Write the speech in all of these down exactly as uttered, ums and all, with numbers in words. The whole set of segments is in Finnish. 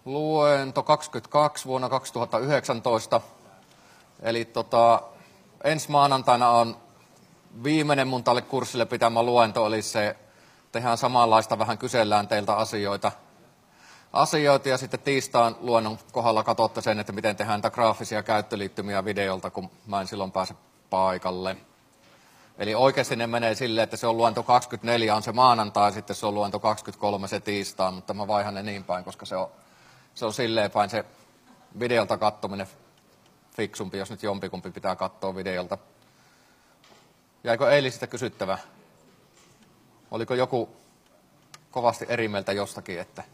luento kaksikymmentäkaksi vuonna kaksituhattayhdeksäntoista. Eli tota, ensi maanantaina on viimeinen mun tälle kurssille pitämä luento, eli se tehdään samanlaista, vähän kysellään teiltä asioita. Asioita ja sitten tiistain luennon kohdalla katsotte sen, että miten tehdään näitä graafisia käyttöliittymiä videolta, kun mä en silloin pääse paikalle. Eli oikeasti ne menee silleen, että se on luento kaksikymmentäneljä on se maanantai, ja sitten se on luento kaksikymmentäkolme se tiistai, mutta mä vaihan ne niin päin, koska se on, se on silleen päin se videolta kattominen fiksumpi, jos nyt jompikumpi pitää katsoa videolta. Jäikö eilisistä kysyttävää? Oliko joku kovasti eri mieltä jostakin, että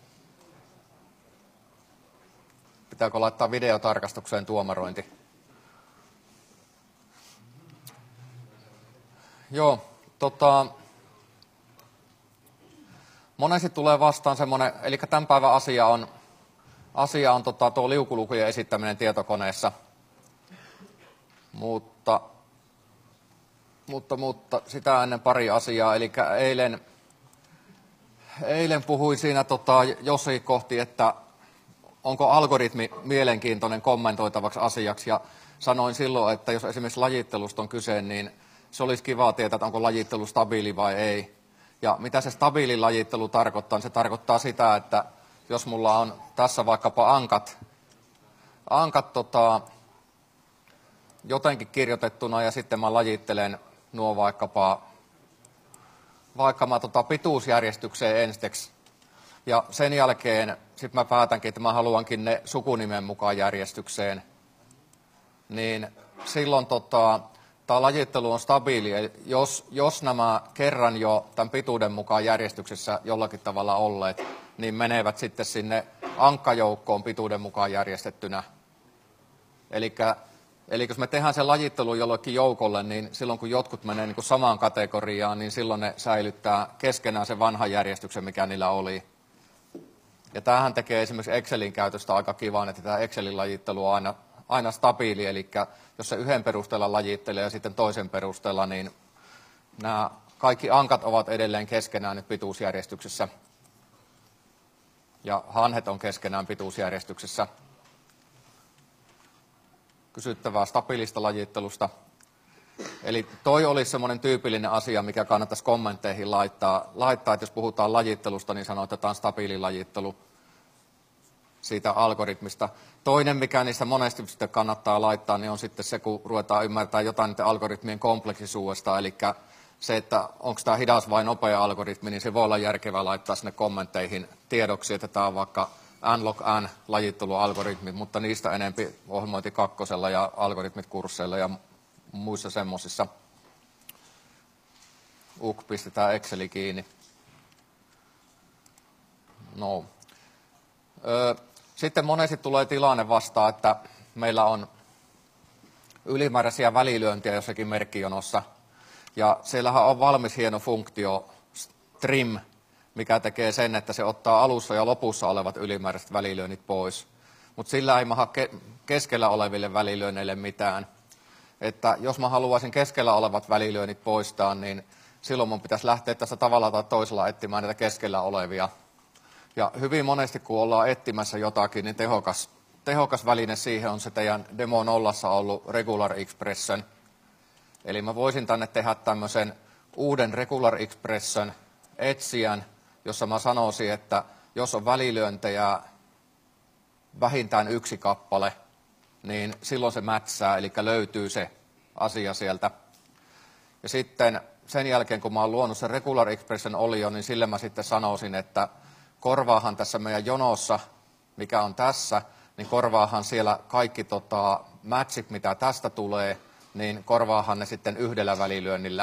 pitääkö laittaa videotarkastukseen tuomarointi? Joo, tota, monesti tulee vastaan semmoinen, eli tämän päivän asia on, asia on tota, tuo liukulukujen esittäminen tietokoneessa, mutta, mutta, mutta sitä ennen pari asiaa, eli eilen, eilen puhuin siinä tota, jossakin kohti, että onko algoritmi mielenkiintoinen kommentoitavaksi asiaksi, ja sanoin silloin, että jos esimerkiksi lajittelusta on kyse, niin se olisi kiva tietää, että onko lajittelu stabiili vai ei. Ja mitä se stabiili lajittelu tarkoittaa? Se tarkoittaa sitä, että jos mulla on tässä vaikkapa ankat, ankat tota, jotenkin kirjoitettuna ja sitten mä lajittelen nuo vaikkapa, vaikka mä tota pituusjärjestykseen ensiksi. Ja sen jälkeen sit mä päätänkin, että mä haluankin ne sukunimen mukaan järjestykseen. Niin silloin tota, tämä lajittelu on stabiili, eli jos, jos nämä kerran jo tämän pituuden mukaan järjestyksessä jollakin tavalla olleet, niin menevät sitten sinne ankkajoukkoon pituuden mukaan järjestettynä. Eli, eli jos me tehdään se lajittelu jollekin joukolle, niin silloin kun jotkut menee niin kuin samaan kategoriaan, niin silloin ne säilyttää keskenään sen vanhan järjestyksen, mikä niillä oli. Ja tämähän tekee esimerkiksi Excelin käytöstä aika kivan, että tämä Excelin lajittelu on aina aina stabiili, eli jos se yhden perusteella lajittelee ja sitten toisen perusteella, niin nämä kaikki ankat ovat edelleen keskenään nyt pituusjärjestyksessä. Ja hanhet on keskenään pituusjärjestyksessä. Kysyttävää stabiilista lajittelusta. Eli toi olisi semmoinen tyypillinen asia, mikä kannattaisi kommentteihin laittaa. laittaa, että jos puhutaan lajittelusta, niin sanotaan, että tämä on stabiili lajittelu siitä algoritmista. Toinen, mikä niistä monesti sitten kannattaa laittaa, niin on sitten se, kun ruvetaan ymmärtämään jotain niiden algoritmien kompleksisuudesta, eli se, että onko tämä hidas vai nopea algoritmi, niin se voi olla järkevää laittaa sinne kommentteihin tiedoksi, että tämä on vaikka n log n lajittelualgoritmi, mutta niistä enempi ohjelmointi kakkosella ja algoritmit kursseilla ja muissa semmoisissa. Uk, pistetään Exceli kiinni. No. Öö, Sitten monesti tulee tilanne vastaan, että meillä on ylimääräisiä välilyöntiä jossakin merkkijonossa. Ja siellähän on valmis hieno funktio trim, mikä tekee sen, että se ottaa alussa ja lopussa olevat ylimääräiset välilyönnit pois. Mutta sillä ei maha ke- keskellä oleville välilyönneille mitään. Että jos mä haluaisin keskellä olevat välilyönnit poistaa, niin silloin mun pitäisi lähteä tässä tavalla tai toisella etsimään näitä keskellä olevia. Ja hyvin monesti, kun ollaan etsimässä jotakin, niin tehokas, tehokas väline siihen on se teidän demo nollassa ollut regular expression. Eli mä voisin tänne tehdä tämmöisen uuden regular expression etsijän, jossa mä sanoisin, että jos on välilyöntejä vähintään yksi kappale, niin silloin se mätsää, eli löytyy se asia sieltä. Ja sitten sen jälkeen, kun mä oon luonut sen regular expression olio, niin sille mä sitten sanoisin, että korvaahan tässä meidän jonossa, mikä on tässä, niin korvaahan siellä kaikki tota, matchit, mitä tästä tulee, niin korvaahan ne sitten yhdellä välilyönnillä.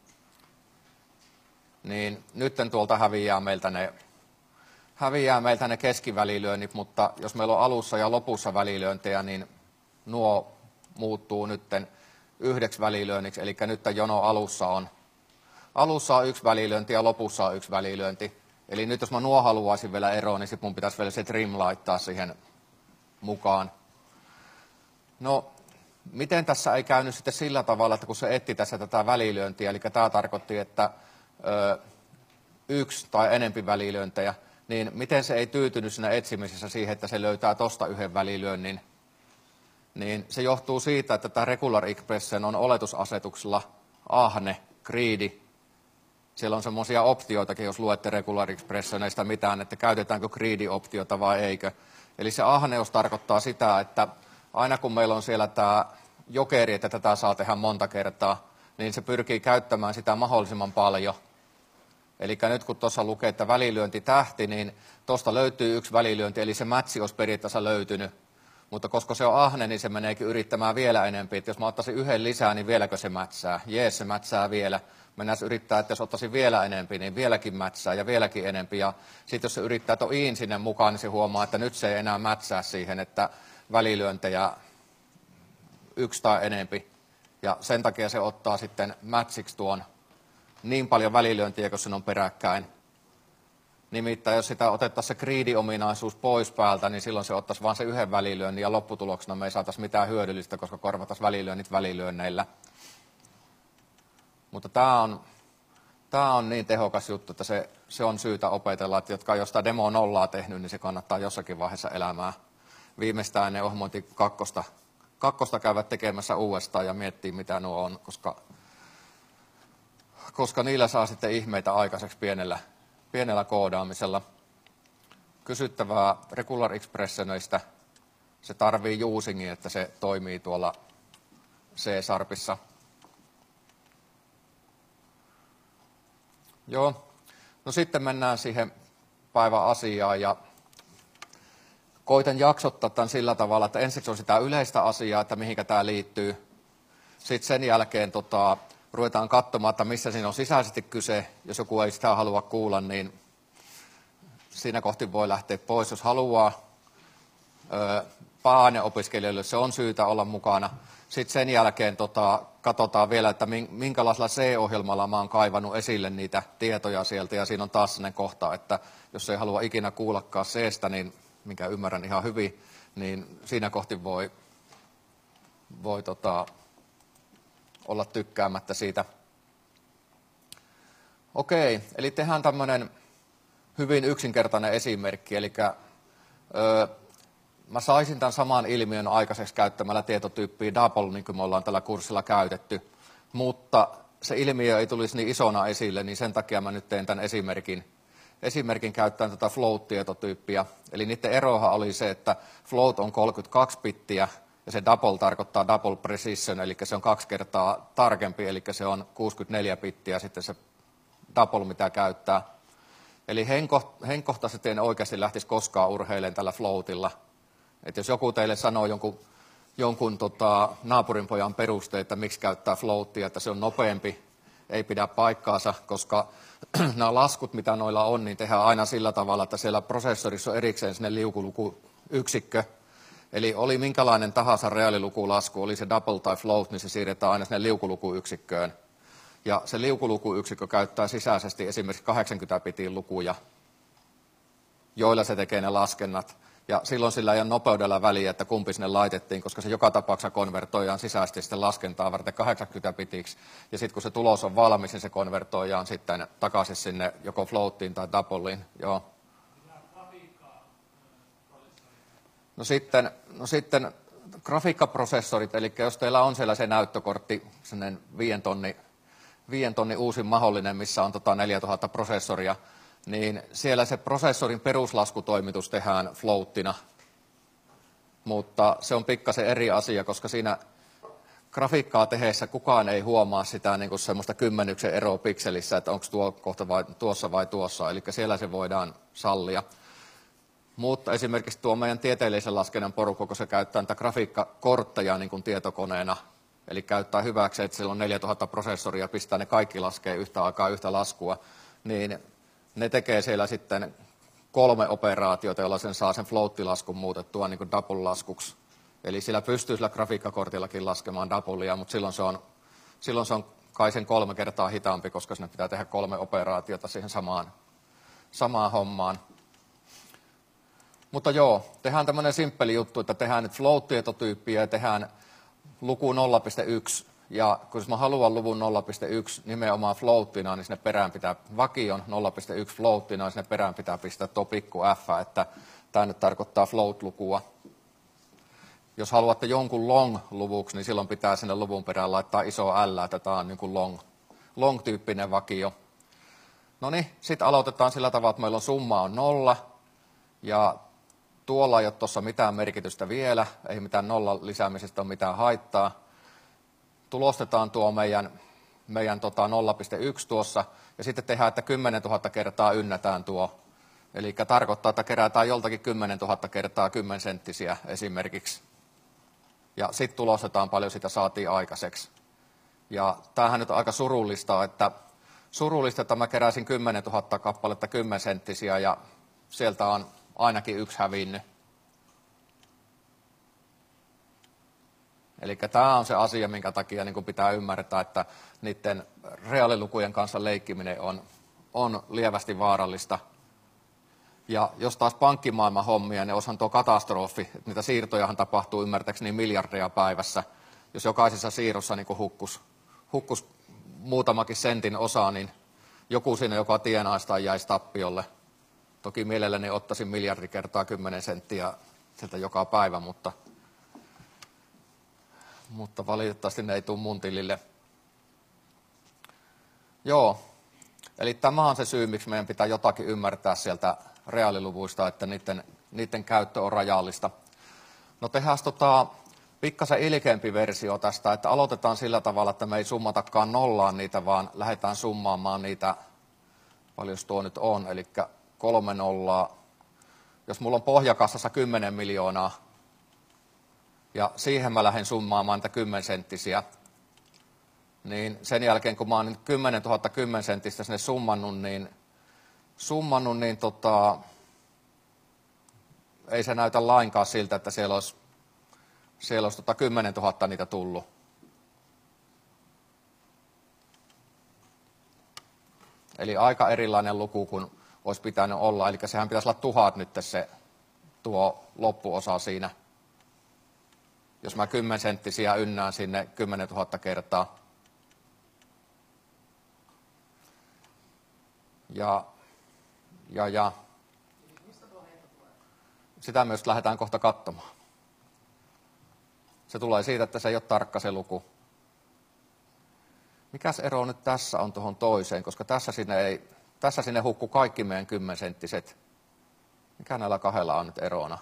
Niin nytten tuolta häviää meiltä ne, häviää meiltä ne keskivälilyönnit, mutta jos meillä on alussa ja lopussa välilyöntejä, niin nuo muuttuu nytten yhdeksi välilyönniksi, eli nyt jono alussa on, alussa on yksi välilyönti ja lopussa on yksi välilyönti. Eli nyt jos mä nuo haluaisin vielä eroon, niin sitten mun pitäisi vielä se trim laittaa siihen mukaan. No, miten tässä ei käynyt sitten sillä tavalla, että kun se etti tässä tätä välilyöntiä, eli tämä tarkoitti, että ö, yksi tai enempi välilyöntejä, niin miten se ei tyytynyt siinä etsimisessä siihen, että se löytää tosta yhden välilyönnin, niin se johtuu siitä, että tämä regular expression on oletusasetuksella ahne, greedy. Siellä on semmoisia optioitakin, jos luette regular expressioneista mitään, että käytetäänkö greedy-optiota vai eikö. Eli se ahneus tarkoittaa sitä, että aina kun meillä on siellä tämä jokeri, että tätä saa tehdä monta kertaa, niin se pyrkii käyttämään sitä mahdollisimman paljon. Eli nyt kun tuossa lukee, että välilyönti tähti, niin tuosta löytyy yksi välilyönti, eli se mätsi olisi periaatteessa löytynyt. Mutta koska se on ahne, niin se meneekin yrittämään vielä enemmän. Että jos mä ottaisin yhden lisää, niin vieläkö se mätsää? Jees, se mätsää vielä. Mennään yrittää, että jos ottaisin vielä enemmän, niin vieläkin mätsää ja vieläkin enemmän. Ja sitten jos se yrittää tuon iin sinne mukaan, niin se huomaa, että nyt se ei enää mätsää siihen, että välilyöntejä yksi tai enempi. Ja sen takia se ottaa sitten mätsiksi tuon niin paljon välilyöntiä, kun sen on peräkkäin. Nimittäin jos sitä otettaisiin se greedy-ominaisuus pois päältä, niin silloin se ottaisi vain se yhden välilyönnin ja lopputuloksena me ei saataisi mitään hyödyllistä, koska korvataan välilyönnit välilyönneillä. Mutta tämä on, tämä on niin tehokas juttu, että se, se on syytä opetella, että jotka jos sitä demo nollaa tehnyt, niin se kannattaa jossakin vaiheessa elämää. Viimeistään ne ohjelmointi kakkosta, kakkosta käyvät tekemässä uudestaan ja miettii mitä nuo on, koska, koska niillä saa sitten ihmeitä aikaiseksi pienellä, pienellä koodaamisella. Kysyttävää regular expressioneista. Se tarvii usingin, että se toimii tuolla C-sharpissa. Joo, no sitten mennään siihen päivän asiaan ja koitan jaksottaa tämän sillä tavalla, että ensiksi on sitä yleistä asiaa, että mihinkä tämä liittyy. Sitten sen jälkeen tota, ruvetaan katsomaan, että missä siinä on sisäisesti kyse. Jos joku ei sitä halua kuulla, niin siinä kohti voi lähteä pois. Jos haluaa, pääaineopiskelijoille se on syytä olla mukana. Sitten sen jälkeen tota, katsotaan vielä, että minkälaisella C-ohjelmalla mä oon kaivannut esille niitä tietoja sieltä. Ja siinä on taas sellainen kohta, että jos ei halua ikinä kuullakaan C:stä, niin minkä ymmärrän ihan hyvin, niin siinä kohti voi, voi tota, olla tykkäämättä siitä. Okei, eli tehdään tämmöinen hyvin yksinkertainen esimerkki. Eli öö, mä saisin tämän saman ilmiön aikaiseksi käyttämällä tietotyyppiä double, niin kuin me ollaan tällä kurssilla käytetty, mutta se ilmiö ei tulisi niin isona esille, niin sen takia mä nyt teen tämän esimerkin. Esimerkin käyttäen tätä float-tietotyyppiä. Eli niiden erohan oli se, että float on kolmekymmentäkaksi bittiä ja se double tarkoittaa double precision, eli se on kaksi kertaa tarkempi, eli se on kuusikymmentäneljä bittiä sitten se double, mitä käyttää. Eli henkkohtaisesti en oikeasti lähtisi koskaan urheilemaan tällä floatilla. Että jos joku teille sanoo jonkun, jonkun tota, naapurinpojan perusteet, että miksi käyttää floatia, että se on nopeampi, ei pidä paikkaansa, koska nämä laskut, mitä noilla on, niin tehdään aina sillä tavalla, että siellä prosessorissa on erikseen sinne liukulukuyksikkö. Eli oli minkälainen tahansa reaalilukulasku, oli se double tai float, niin se siirretään aina sinne liukulukuyksiköön. Ja se liukulukuyksikkö käyttää sisäisesti esimerkiksi kahdeksankymmentä bitin lukuja, joilla se tekee ne laskennat. Ja silloin sillä ei ole nopeudella väliä, että kumpi sinne laitettiin, koska se joka tapauksessa konvertoidaan sisäisesti sitten laskentaa varten kahdeksankymmentä bitiksi. Ja sitten kun se tulos on valmis, niin se konvertoidaan sitten takaisin sinne joko floattiin tai doubleen. Joo. No sitten, no sitten grafiikkaprosessorit, eli jos teillä on siellä se näyttökortti, sellainen viiden tonni, viiden tonni uusin mahdollinen, missä on tota neljätuhatta prosessoria, niin siellä se prosessorin peruslaskutoimitus tehdään floattina, mutta se on pikkasen eri asia, koska siinä grafiikkaa tehdessä kukaan ei huomaa sitä niin kuin semmoista kymmenyksen eroa pikselissä, että onko tuo kohta vai, tuossa vai tuossa, eli siellä se voidaan sallia. Mutta esimerkiksi tuo meidän tieteellisen laskennan porukka, kun se käyttää niitä grafiikkakortteja niin kuin tietokoneena, eli käyttää hyväksi, että sillä on neljätuhatta prosessoria ja pistää ne kaikki laskee yhtä aikaa yhtä laskua, niin ne tekee siellä sitten kolme operaatiota, jolla sen saa sen float-laskun muutettua niin kuin double-laskuksi. Eli sillä pystyy sillä grafiikkakortillakin laskemaan doublea, mutta silloin se on, silloin se on kai sen kolme kertaa hitaampi, koska sinne pitää tehdä kolme operaatiota siihen samaan, samaan hommaan. Mutta joo, tehdään tämmöinen simppeli juttu, että tehdään nyt float-tietotyyppiä ja tehdään luku nolla pilkku yksi Ja kun mä haluan luvun nolla pilkku yksi nimenomaan floattina, niin sinne perään pitää vakion nolla pilkku yksi floattina, niin sinne perään pitää pistää tuo pikku f, että tämä nyt tarkoittaa float-lukua. Jos haluatte jonkun long-luvuksi, niin silloin pitää sinne luvun perään laittaa iso L, että tämä on niin kuin long, long-tyyppinen vakio. No niin, sitten aloitetaan sillä tavalla, että meillä on summa on nolla, ja tuolla ei ole tuossa mitään merkitystä vielä, ei mitään nollan lisäämisestä ole mitään haittaa. Tulostetaan tuo meidän, meidän tota nolla pilkku yksi tuossa, ja sitten tehdään, että kymmenentuhatta kertaa ynnätään tuo. Eli tarkoittaa, että kerätään joltakin kymmenentuhatta kertaa kymmenen senttisiä esimerkiksi. Ja sitten tulostetaan paljon sitä saatiin aikaiseksi. Ja tämähän nyt on aika surullista, että surullista, että mä keräsin kymmenentuhatta kappaletta kymmenen senttisiä ja sieltä on ainakin yksi hävinnyt. Eli tämä on se asia, minkä takia niin pitää ymmärtää, että niiden reaalilukujen kanssa leikkiminen on, on lievästi vaarallista. Ja jos taas pankkimaailman hommia, niin olisihan tuo katastrofi, että niitä siirtojahan tapahtuu ymmärtääkseni miljardeja päivässä. Jos jokaisessa siirrossa niin hukkus, hukkus muutamakin sentin osa, niin joku siinä, joka tienaa sitä, jäisi tappiolle. Toki mielelläni ottaisin miljardi kertaa kymmenen senttiä sieltä joka päivä, mutta, mutta valitettavasti ne ei tule mun tilille. Joo, eli tämä on se syy, miksi meidän pitää jotakin ymmärtää sieltä reaaliluvuista, että niiden, niiden käyttö on rajallista. No tehdään tota, pikkasen ilkeämpi versio tästä, että aloitetaan sillä tavalla, että me ei summatakaan nollaan niitä, vaan lähdetään summaamaan niitä, paljon tuo nyt on, eli kolme nollaa. Jos mulla on pohjakassassa kymmenen miljoonaa, ja siihen mä lähden summaamaan niitä kymmenen senttisiä, niin sen jälkeen, kun mä oon kymmenentuhatta kymmenen senttistä sinne summannut, niin, summannut, niin tota, ei se näytä lainkaan siltä, että siellä olisi, siellä olisi tota kymmenentuhatta niitä tullut. Eli aika erilainen luku kuin olisi pitänyt olla. Eli sehän pitäisi olla tuhat nyt se tuo loppuosa siinä. Jos mä kymmenen senttisiä ynnään sinne kymmenentuhatta kertaa. Ja, ja, ja. Sitä myös lähdetään kohta katsomaan. Se tulee siitä, että se ei ole tarkka se luku. Mikäs ero nyt tässä on tuohon toiseen, koska tässä sinne, ei, tässä sinne hukku kaikki meidän kymmenensenttiset. Mikä näillä kahdella on nyt erona?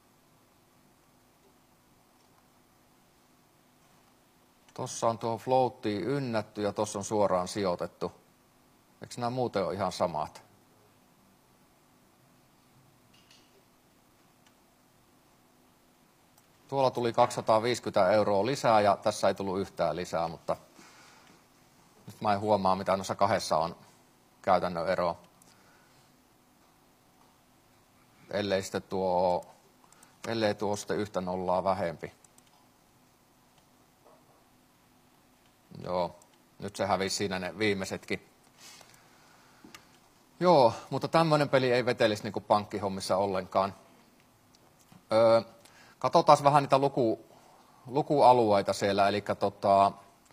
Tuossa on tuohon floattiin ynnätty ja tuossa on suoraan sijoitettu. Eikö nämä muuten ole ihan samat? Tuolla tuli kaksisataaviisikymmentä euroa lisää ja tässä ei tullut yhtään lisää, mutta nyt mä en huomaa, mitä noissa kahdessa on käytännön ero. Ellei sitten tuo, ellei tuo sitten yhtä nollaa vähempi. Joo, nyt se hävisi siinä ne viimeisetkin. Joo, mutta tämmöinen peli ei vetelisi niin kuin pankkihommissa ollenkaan. Öö, katsotaan vähän niitä luku, lukualueita siellä, eli tota,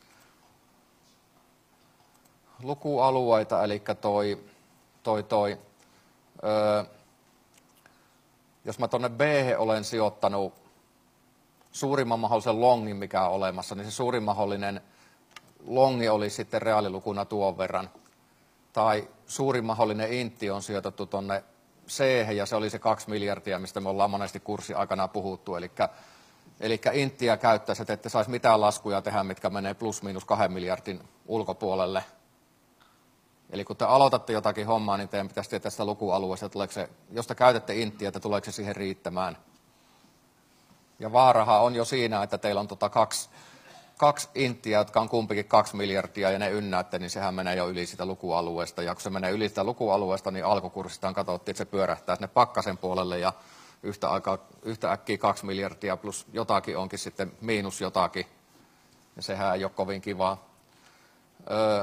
lukualueita, eli toi, toi, toi öö, jos mä tuonne B olen sijoittanut suurimman mahdollisen longin, mikä on olemassa, niin se suurin mahdollinen longi oli sitten reaalilukuna tuon verran. Tai suurin mahdollinen intti on sijoitettu tuonne C, ja se oli se kaksi miljardia, mistä me ollaan monesti kurssin aikana puhuttu. Eli, eli inttiä käyttäisi, että ette saisi mitään laskuja tehdä, mitkä menee plus miinus kahden miljardin ulkopuolelle. Eli kun te aloitatte jotakin hommaa, niin teidän pitäisi tietää sitä lukualueesta, että se, jos te käytätte inttiä, että tuleeko se siihen riittämään. Ja vaarahan on jo siinä, että teillä on tota kaksi, kaksi inttiä, jotka on kumpikin kaksi miljardia, ja ne ynnäätte, niin sehän menee jo yli sitä lukualueesta. Ja kun se menee yli sitä lukualueesta, niin alkukurssistaan katsottiin, että se pyörähtää sinne pakkasen puolelle, ja yhtä, aikaa, yhtä äkkiä kaksi miljardia plus jotakin onkin sitten miinus jotakin. Ja sehän ei ole kovin kivaa. Öö,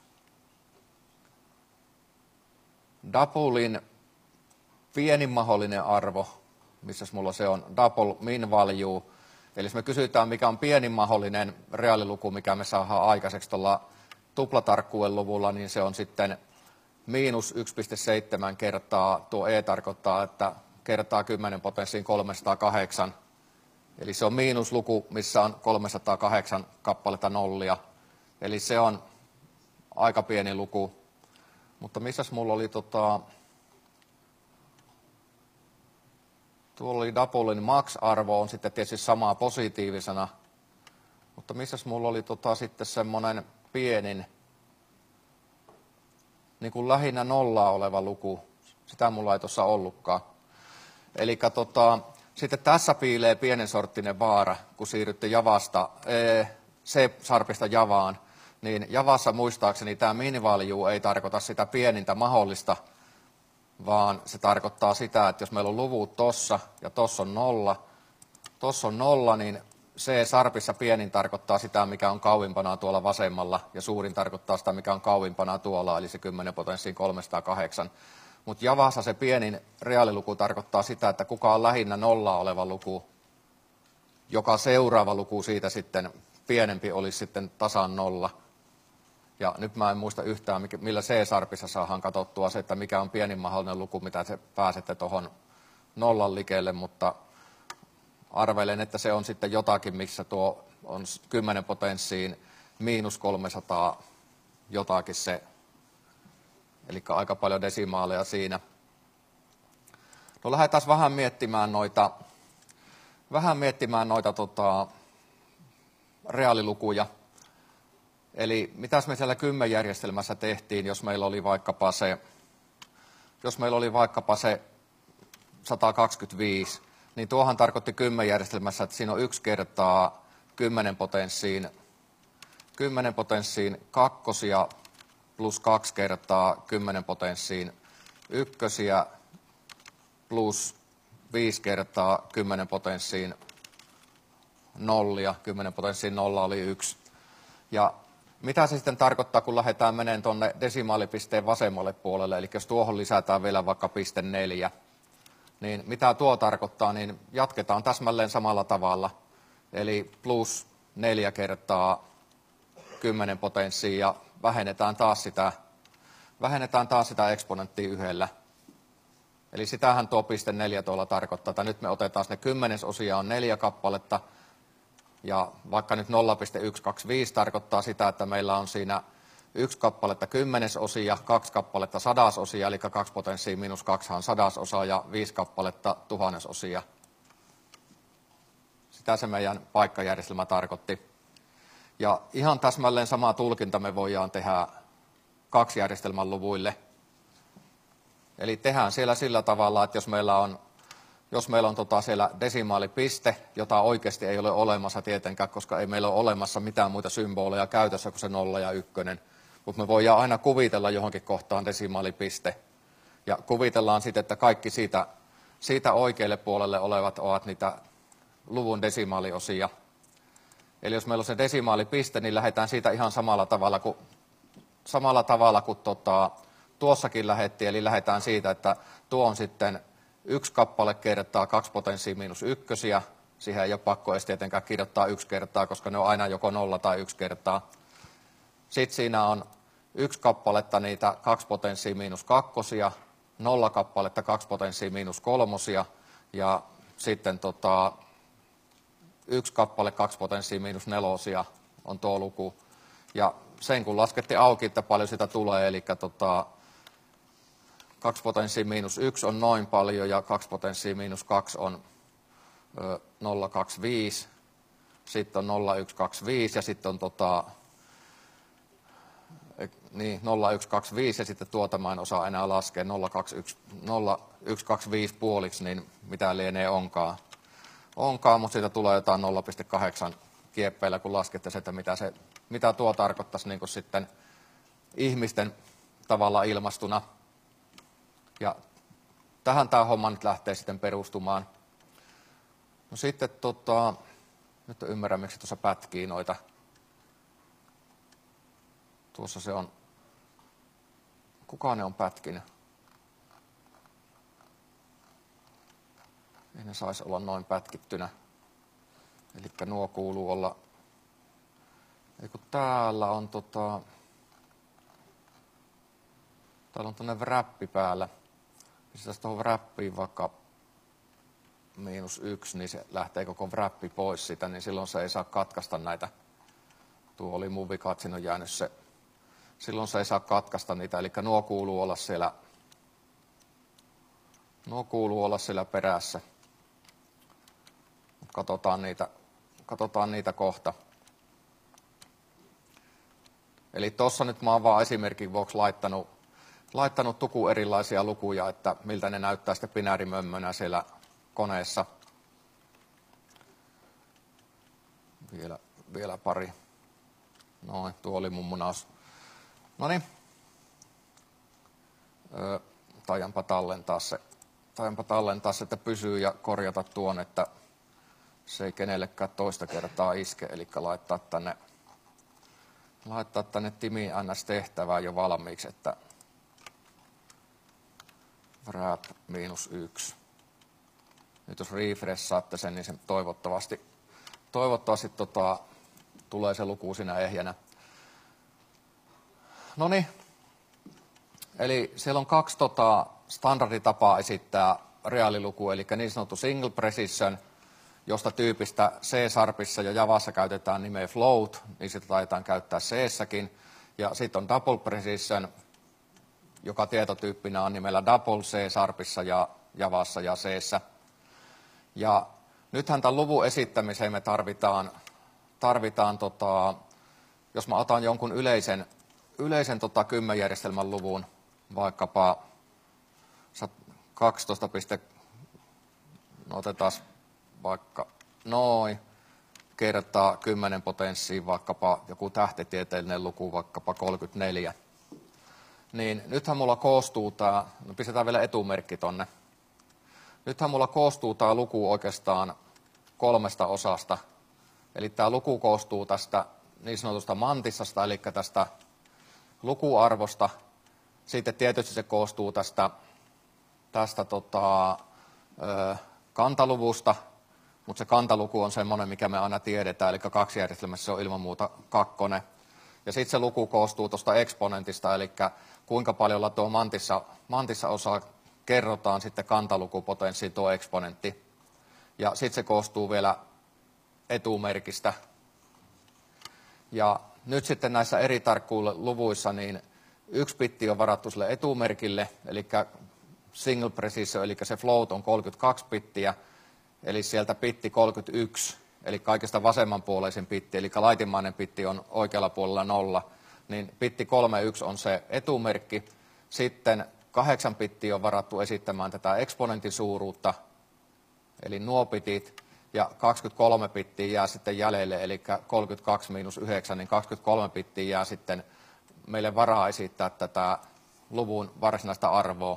Doublein pienin mahdollinen arvo, missä mulla se on, double min value, Eli jos me kysytään, mikä on pienin mahdollinen reaaliluku, mikä me saadaan aikaiseksi tuolla tuplatarkkuuden luvulla, niin se on sitten miinus yksi pilkku seitsemän kertaa, tuo e tarkoittaa, että kertaa kymmenen potenssiin kolmesataakahdeksan. Eli se on miinusluku, missä on kolmesataakahdeksan kappaletta nollia. Eli se on aika pieni luku. Mutta missäs mulla oli tota... Tuolla oli Doublein max-arvo on sitten tietysti samaa positiivisena. Mutta missäs mulla oli tota sitten semmoinen pienin, niin kuin lähinnä nollaa oleva luku. Sitä mulla ei tuossa ollutkaan. Eli tota, sitten tässä piilee pienen sorttinen vaara, kun siirrytte Javasta, C-sharpista Javaan. Niin Javassa muistaakseni tämä minivalue ei tarkoita sitä pienintä mahdollista, vaan se tarkoittaa sitä, että jos meillä on luvut tossa ja tossa on nolla, tossa on nolla, niin C-sharpissa pienin tarkoittaa sitä, mikä on kauimpana tuolla vasemmalla, ja suurin tarkoittaa sitä, mikä on kauimpana tuolla, eli se kymmenen potenssiin kolmesataakahdeksan. Mutta Javassa se pienin reaaliluku tarkoittaa sitä, että kuka on lähinnä nollaa oleva luku, joka seuraava luku siitä sitten pienempi olisi sitten tasan nolla. Ja nyt mä en muista yhtään, millä C-sharpissa saadaan katsottua se, että mikä on pienin mahdollinen luku, mitä te pääsette tuohon nollan likeelle, mutta arvelen, että se on sitten jotakin, missä tuo on kymmenen potenssiin miinus kolmesataa jotakin se, eli aika paljon desimaaleja siinä. No lähdetään vähän miettimään noita, vähän miettimään noita tota, reaalilukuja. Eli mitäs me siellä kymmenjärjestelmässä tehtiin, jos meillä oli vaikkapa se, jos meillä oli vaikkapa se sata kaksikymmentäviisi, niin tuohan tarkoitti kymmenjärjestelmässä, että siinä on yksi kertaa kymmenen potenssiin, kymmenen potenssiin kakkosia plus kaksi kertaa kymmenen potenssiin ykkösiä plus viisi kertaa kymmenen potenssiin nollia. kymmenen potenssiin nolla oli yksi. Ja mitä se sitten tarkoittaa, kun lähdetään menemään tuonne desimaalipisteen vasemmalle puolelle, eli jos tuohon lisätään vielä vaikka piste neljä, niin mitä tuo tarkoittaa, niin jatketaan täsmälleen samalla tavalla. Eli plus neljä kertaa kymmenen potenssiin ja vähennetään taas sitä, vähennetään taas sitä eksponenttia yhdellä. Eli sitähän tuo piste neljä tuolla tarkoittaa, että nyt me otetaan ne kymmenesosia on neljä kappaletta, ja vaikka nyt nolla pilkku satakaksikymmentäviisi tarkoittaa sitä, että meillä on siinä yksi kappaletta kymmenesosia, kaksi kappaletta sadasosia, eli kaksi potenssiin miinus kaksi on sadasosa ja viisi kappaletta tuhannesosia. Sitä se meidän paikkajärjestelmä tarkoitti. Ja ihan täsmälleen sama tulkinta me voidaan tehdä kaksi järjestelmän luvuille. Eli tehdään siellä sillä tavalla, että jos meillä on Jos meillä on tota siellä desimaalipiste, jota oikeasti ei ole olemassa tietenkään, koska ei meillä ole olemassa mitään muita symboleja käytössä kuin se nolla ja ykkönen, mutta me voidaan aina kuvitella johonkin kohtaan desimaalipiste. Ja kuvitellaan sitten, että kaikki siitä, siitä oikealle puolelle olevat ovat niitä luvun desimaaliosia. Eli jos meillä on se desimaalipiste, niin lähdetään siitä ihan samalla tavalla kuin, samalla tavalla kuin tota, tuossakin lähdettiin. Eli lähdetään siitä, että tuo on sitten yksi kappale kertaa kaksi potenssiin miinus ykkösiä. Siihen ei ole pakko edes tietenkään kirjoittaa yksi kertaa, koska ne on aina joko nolla tai yksi kertaa. Sitten siinä on yksi kappaletta niitä kaksi potenssiin miinus kakkosia, nolla kappaletta kaksi potenssiin miinus kolmosia ja sitten tota, yksi kappale kaksi potenssiin miinus nelosia on tuo luku. Ja sen kun laskettiin auki, että paljon sitä tulee, eli tota, kaksi potenssiin miinus yksi on noin paljon ja kaksi potenssiin miinus kaksi on ö, nolla pilkku kaksikymmentäviisi. Sitten on nolla pilkku satakakaksikymmentäviisi ja sitten on tota, niin, nolla pilkku satakakaksikymmentäviisi ja sitten tuota mä en osaa enää laskea nolla pilkku kaksikymmentäviisi puoliksi, niin mitä lienee onkaan. Onkaan, mutta siitä tulee jotain nolla pilkku kahdeksan kieppeillä, kun laskette se, että mitä, se, mitä tuo tarkoittaisi niin kuin sitten ihmisten tavalla ilmastuna. Ja tähän tämä homma nyt lähtee sitten perustumaan. No sitten, tota, nyt ymmärrän, miksi tuossa pätkii noita. Tuossa se on, kuka ne on pätkinyt? Ei ne saisi olla noin pätkittynä. Eli nuo kuuluu olla, eiku täällä on tota, täällä on tuonne wrappi päällä. Pistäis tuohon wrappiin vaikka miinus yksi, niin se lähtee koko wrappi pois sitä, niin silloin se ei saa katkaista näitä. Tuo oli mun vika, että siinä on jäänyt se. Silloin se ei saa katkaista niitä, eli nuo kuuluu olla siellä, nuo kuuluu olla siellä perässä. Katsotaan niitä, katsotaan niitä kohta. Eli tuossa nyt mä oon vaan esimerkin vuoksi laittanut, laittanut tuku erilaisia lukuja, että miltä ne näyttää sitten binäärimömmönä siellä koneessa. Vielä, vielä pari. Noin, tuo oli mun munaus. Noniin. Öö, taianpa tallentaa se. Taianpa tallentaa se, että pysyy ja korjata tuon, että se ei kenellekään toista kertaa iske. Eli laittaa tänne, laittaa tänne Timi Ns tehtävää jo valmiiksi, että wrap miinus yksi. Nyt jos refreshaatte sen, niin se toivottavasti, toivottavasti tota, tulee se luku siinä ehjänä. Noniin. Eli siellä on kaksi tota, standarditapaa esittää reaaliluku, eli niin sanottu single precision, josta tyypistä C-sharpissa ja Javassa käytetään nimeä float, niin sitä taidetaan käyttää C-säkin. Ja sitten on double precision, joka tietotyyppinä on nimellä double C-sharpissa ja Javassa ja C:ssä. Ja nythän tämän luvun esittämiseen me tarvitaan, tarvitaan tota, jos mä otan jonkun yleisen, yleisen tota, kymmenjärjestelmän luvun, vaikkapa kaksitoista, no otetaan vaikka noin, kertaa kymmenen potenssiin vaikkapa joku tähtitieteellinen luku, vaikkapa kolmekymmentäneljä. Niin nythän mulla koostuu tää, no pistetään vielä etumerkki tonne. Nythän mulla koostuu tää luku oikeastaan kolmesta osasta. Eli tää luku koostuu tästä niin sanotusta mantissasta, eli tästä lukuarvosta. Sitten tietysti se koostuu tästä, tästä tota, ö, kantaluvusta, mutta se kantaluku on semmoinen, mikä me aina tiedetään, eli kaksi järjestelmässä se on ilman muuta kakkonen. Ja sitten se luku koostuu tuosta eksponentista, eli kuinka paljolla tuo mantissa, mantissa osaa kerrotaan sitten kantalukupotenssiin tuo eksponentti. Ja sitten se koostuu vielä etumerkistä. Ja nyt sitten näissä eri tarkkuusluvuissa niin yksi bitti on varattu sille etumerkille, eli single precision, eli se float on kolmekymmentäkaksi bittiä, eli sieltä bitti kolmekymmentäyksi, eli kaikista vasemmanpuoleisin bitti, eli laitimmainen bitti on oikealla puolella nolla, niin bitti kolmekymmentäyksi on se etumerkki. Sitten kahdeksan bittiä on varattu esittämään tätä eksponentin suuruutta, eli nuo bitit, ja kaksikymmentäkolme bittiä jää sitten jäljelle, eli kolmekymmentäkaksi miinus yhdeksän, niin kaksikymmentäkolme bittiä jää sitten meille varaa esittää tätä luvun varsinaista arvoa.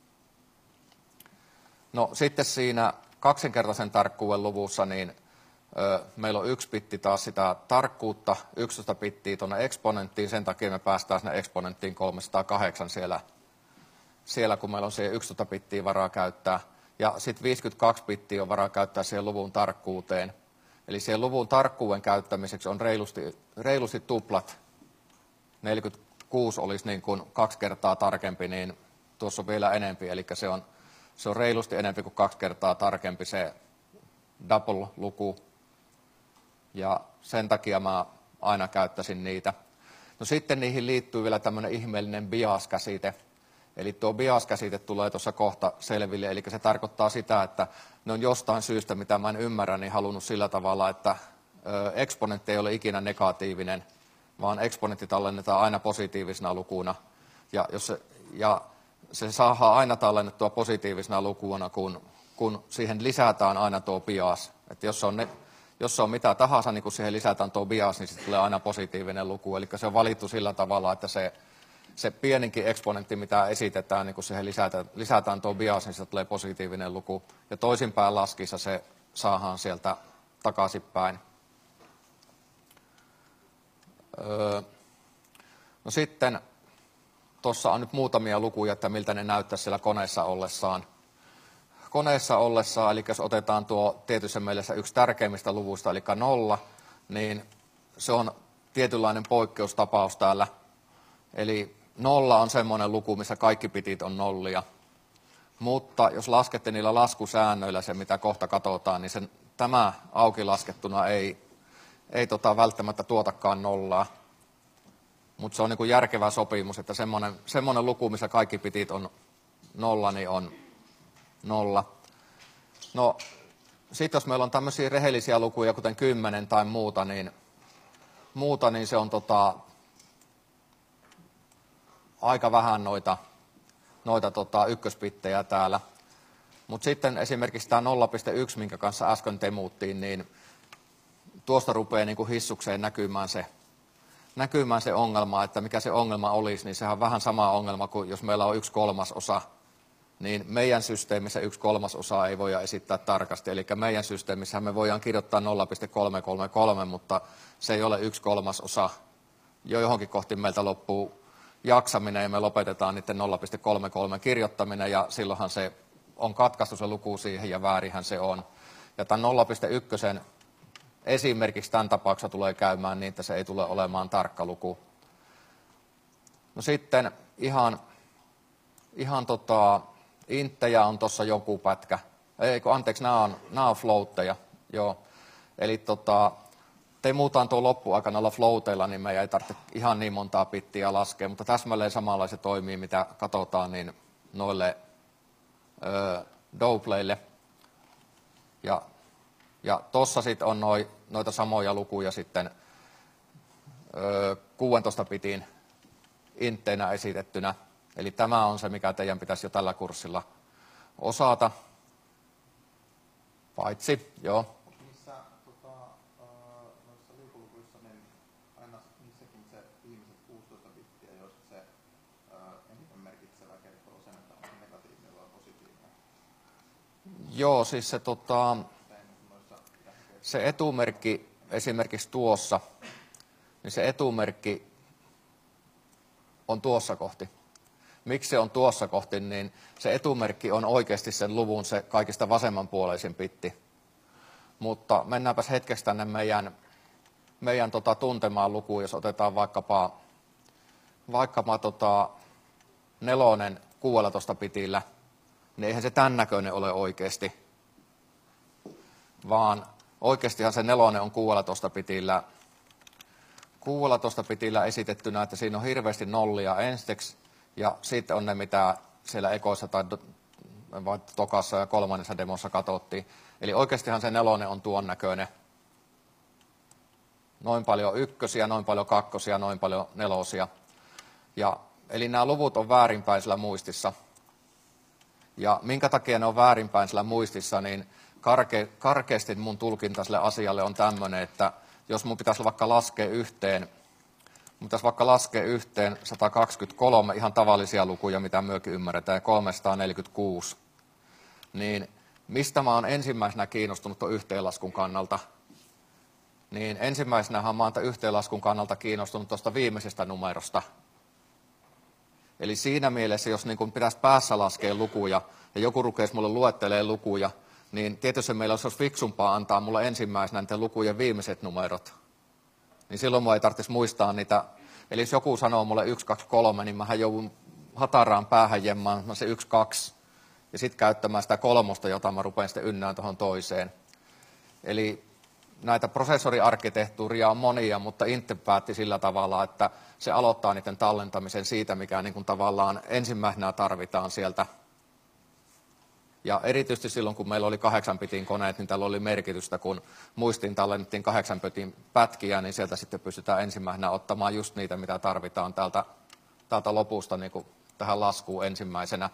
No sitten siinä kaksinkertaisen tarkkuuden luvussa niin ö, meillä on yksi bitti taas sitä tarkkuutta, yksitoista bittiä tuonne eksponenttiin, sen takia me päästään sinne eksponenttiin kolmesataakahdeksan siellä, siellä kun meillä on siihen yksitoista bittiä varaa käyttää. Ja sitten viisikymmentäkaksi bittiä on varaa käyttää siihen luvun tarkkuuteen. Eli siihen luvun tarkkuuden käyttämiseksi on reilusti, reilusti tuplat. neljäkymmentäkuusi olisi niin kuin kaksi kertaa tarkempi, niin tuossa on vielä enempi, eli se on Se on reilusti enemmän kuin kaksi kertaa tarkempi se double-luku. Ja sen takia mä aina käyttäisin niitä. No sitten niihin liittyy vielä tämmöinen ihmeellinen bias-käsite. Eli tuo bias-käsite tulee tuossa kohta selville. Eli se tarkoittaa sitä, että ne on jostain syystä, mitä mä en ymmärrä, niin halunnut sillä tavalla, että eksponentti ei ole ikinä negatiivinen, vaan eksponentti tallennetaan aina positiivisena lukuna. Ja jos se, ja se saadaan aina tallennettua positiivisena lukuna, kun, kun siihen lisätään aina tuo bias. Että jos se on, ne, jos se on mitä tahansa, niin kun siihen lisätään tuo bias, niin sitten tulee aina positiivinen luku. Eli se on valittu sillä tavalla, että se, se pieninkin eksponentti, mitä esitetään, niin kun siihen lisätään, lisätään tuo bias, niin siitä tulee positiivinen luku. Ja toisinpäin laskissa se saadaan sieltä takaisinpäin. Öö, no sitten tuossa on nyt muutamia lukuja, että miltä ne näyttäisi siellä koneessa ollessaan. koneessa ollessa, eli jos otetaan tuo tietyssä mielessä yksi tärkeimmistä luvuista, eli nolla, niin se on tietynlainen poikkeustapaus täällä. Eli nolla on semmoinen luku, missä kaikki pitit on nollia. Mutta jos laskette niillä laskusäännöillä se, mitä kohta katsotaan, niin sen, tämä auki laskettuna ei, ei tota välttämättä tuotakaan nollaa. Mutta se on niinku järkevä sopimus, että semmoinen, semmoinen luku, missä kaikki pitit on nolla, niin on nolla. No, sitten jos meillä on tämmöisiä rehellisiä lukuja, kuten kymmenen tai muuta, niin, muuta, niin se on tota, aika vähän noita, noita tota, ykköspittejä täällä. Mutta sitten esimerkiksi tämä nolla pilkku yksi, minkä kanssa äsken temuuttiin, niin tuosta rupeaa niinku hissukseen näkymään se, näkymään se ongelma, että mikä se ongelma olisi, niin sehän on vähän sama ongelma kuin jos meillä on yksi kolmasosa, niin meidän systeemissä yksi kolmasosa ei voida esittää tarkasti. Eli meidän systeemissä me voidaan kirjoittaa nolla pilkku kolmesataakolmekymmentäkolme, mutta se ei ole yksi kolmasosa. Jo johonkin kohti meiltä loppuu jaksaminen ja me lopetetaan niiden nolla pilkku kolmekymmentäkolme kirjoittaminen ja silloinhan se on katkaistu se luku siihen ja väärinhän se on. Ja tämän nolla pilkku yksi esimerkiksi tämän tapauksessa tulee käymään niin, että se ei tule olemaan tarkka luku. No sitten ihan, ihan tota, inttejä on tuossa joku pätkä. Ei, anteeksi, nämä on, nämä on floatteja. Joo. Eli tota, temutaan tuo loppuaikana olla floateilla, niin meidän ei tarvitse ihan niin montaa pittiä laskea, mutta täsmälleen samalla se toimii, mitä katsotaan niin noille ö, doubleille. Ja, ja tuossa sitten on noi, noita samoja lukuja sitten ö, kuusitoista bitin intteinä esitettynä. Eli tämä on se, mikä teidän pitäisi jo tällä kurssilla osata. Paitsi, joo. Niissä tota, noissa liikulukuissa, niin aina niissäkin se viimeiset kuusitoista bittiä, joista se eniten merkitsevä kertoo sen, että on negatiivinen vai positiivinen. Joo, siis se, tota, se etumerkki esimerkiksi tuossa, niin se etumerkki on tuossa kohti. Miksi se on tuossa kohti, niin se etumerkki on oikeasti sen luvun se kaikista vasemmanpuoleisin bitti. Mutta mennäänpäs hetkeksi tänne meidän, meidän tota tuntemaan lukuun, jos otetaan vaikkapa, vaikkapa tota nelonen kuusitoista bitillä, niin eihän se tämän näköinen ole oikeasti. Vaan oikeastihan se nelonen on kuusitoista bitillä, kuusitoista bitillä esitettynä, että siinä on hirveästi nollia ensiksi. Ja sitten on ne, mitä siellä ekoissa tai tokassa ja kolmannessa demossa katsottiin. Eli oikeastihan se nelonen on tuon näköinen. Noin paljon ykkösiä, noin paljon kakkosia, noin paljon nelosia. Ja, eli nämä luvut on väärinpäin sillä muistissa. Ja minkä takia ne on väärinpäin sillä muistissa, niin karke, karkeasti mun tulkinta sille asialle on tämmöinen, että jos mun pitäisi vaikka laskea yhteen, mun pitäisi vaikka laskea yhteen sata kaksikymmentäkolme ihan tavallisia lukuja, mitä myökin ymmärretään, ja kolmesataaneljäkymmentäkuusi, niin mistä mä oon ensimmäisenä kiinnostunut tuon yhteenlaskun kannalta? Niin ensimmäisenähän mä oon tämän yhteenlaskun kannalta kiinnostunut tuosta viimeisestä numerosta. Eli siinä mielessä, jos niin kun pitäisi päässä laskea lukuja, ja joku rukeisi mulle luettelee lukuja, niin tietysti meillä olisi fiksumpaa antaa mulle ensimmäisenä niiden lukujen viimeiset numerot. Niin silloin minua ei tarvitsisi muistaa niitä. Eli jos joku sanoo mulle yksi, kaksi, kolme, niin mähän joudun hataraan päähän jemmaan se yksi, kaksi. Ja sitten käyttämään sitä kolmosta, jota mä rupean sitten ynnään tuohon toiseen. Eli näitä prosessoriarkkitehtuuria on monia, mutta Intel päätti sillä tavalla, että se aloittaa niiden tallentamisen siitä, mikä niin kuin tavallaan ensimmäisenä tarvitaan sieltä. Ja erityisesti silloin, kun meillä oli kahdeksan bitin koneet, niin tällä oli merkitystä, kun muistiin tallennettiin kahdeksan bitin pätkiä, niin sieltä sitten pystytään ensimmäisenä ottamaan just niitä, mitä tarvitaan täältä, täältä lopusta niin kuin tähän laskuun ensimmäisenä.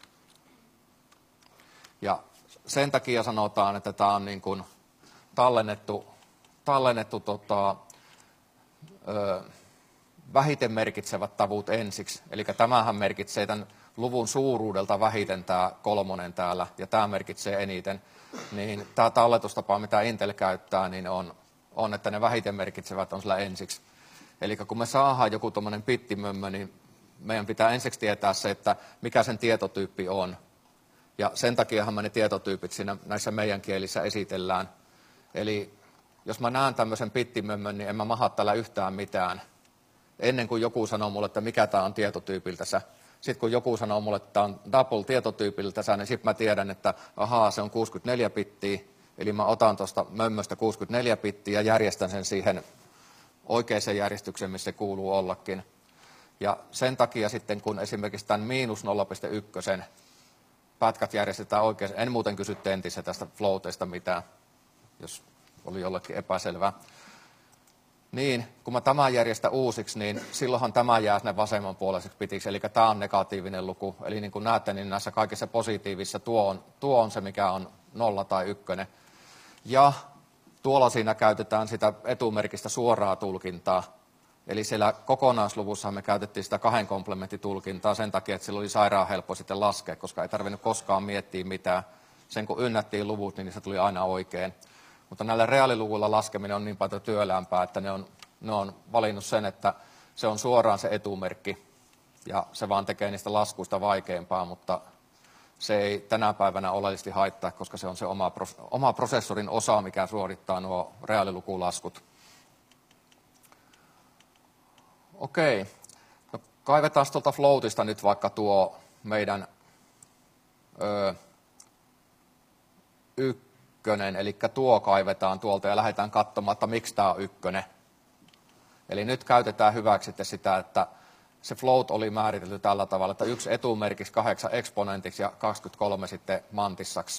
Ja sen takia sanotaan, että tämä on niin kuin tallennettu, tallennettu tota, ö, vähiten merkitsevät tavut ensiksi. Eli tämähän merkitsee tämän luvun suuruudelta vähiten tämä kolmonen täällä, ja tämä merkitsee eniten. Niin tämä talletustapa, mitä Intel käyttää, niin on, on, että ne vähiten merkitsevät on sillä ensiksi. Eli kun me saadaan joku tuommoinen bittimömmö, niin meidän pitää ensiksi tietää se, että mikä sen tietotyyppi on. Ja sen takiahan me ne tietotyypit siinä näissä meidän kielissä esitellään. Eli jos mä näen tämmöisen pittimömmön, niin en mä maha täällä yhtään mitään. Ennen kuin joku sanoo mulle, että mikä tämä on tietotyypiltänsä. Sitten kun joku sanoo mulle, että tämä on double tietotyypiltänsä, niin sitten mä tiedän, että ahaa, se on kuusikymmentäneljä bittiä. Eli mä otan tuosta mömmöstä kuusikymmentäneljä bittiä ja järjestän sen siihen oikeaan järjestykseen, missä se kuuluu ollakin. Ja sen takia sitten, kun esimerkiksi tämän miinus nolla pilkku yksi pätkät järjestetään oikein, en muuten kysy tentissä tästä floateista mitään, jos oli jollekin epäselvää. Niin, kun mä tämän järjestän uusiksi, niin silloinhan tämä jää sinne vasemmanpuoleiseksi bitiksi, eli tämä on negatiivinen luku. Eli niin kuin näette, niin näissä kaikissa positiivissa tuo on, tuo on se, mikä on nolla tai ykkönen. Ja tuolla siinä käytetään sitä etumerkistä suoraa tulkintaa. Eli siellä kokonaisluvussa me käytettiin sitä kahden komplementtitulkintaa sen takia, että sillä oli sairaan helppo sitten laskea, koska ei tarvinnut koskaan miettiä mitään. Sen kun ynnättiin luvut, niin se tuli aina oikein. Mutta näillä reaaliluvuilla laskeminen on niin paljon työlämpää, että ne on, ne on valinnut sen, että se on suoraan se etumerkki. Ja se vaan tekee niistä laskuista vaikeampaa, mutta se ei tänä päivänä oleellisesti haittaa, koska se on se oma, oma prosessorin osa, mikä suorittaa nuo reaalilukulaskut. Okei, no, kaivetaan tuolta floatista nyt vaikka tuo meidän ö, ykkönen, eli tuo kaivetaan tuolta ja lähdetään katsomaan, että miksi tämä on ykkönen. Eli nyt käytetään hyväksi sitä, että se float oli määritelty tällä tavalla, että yksi etumerkiksi, kahdeksan eksponentiksi ja kaksikymmentäkolme sitten mantissaksi.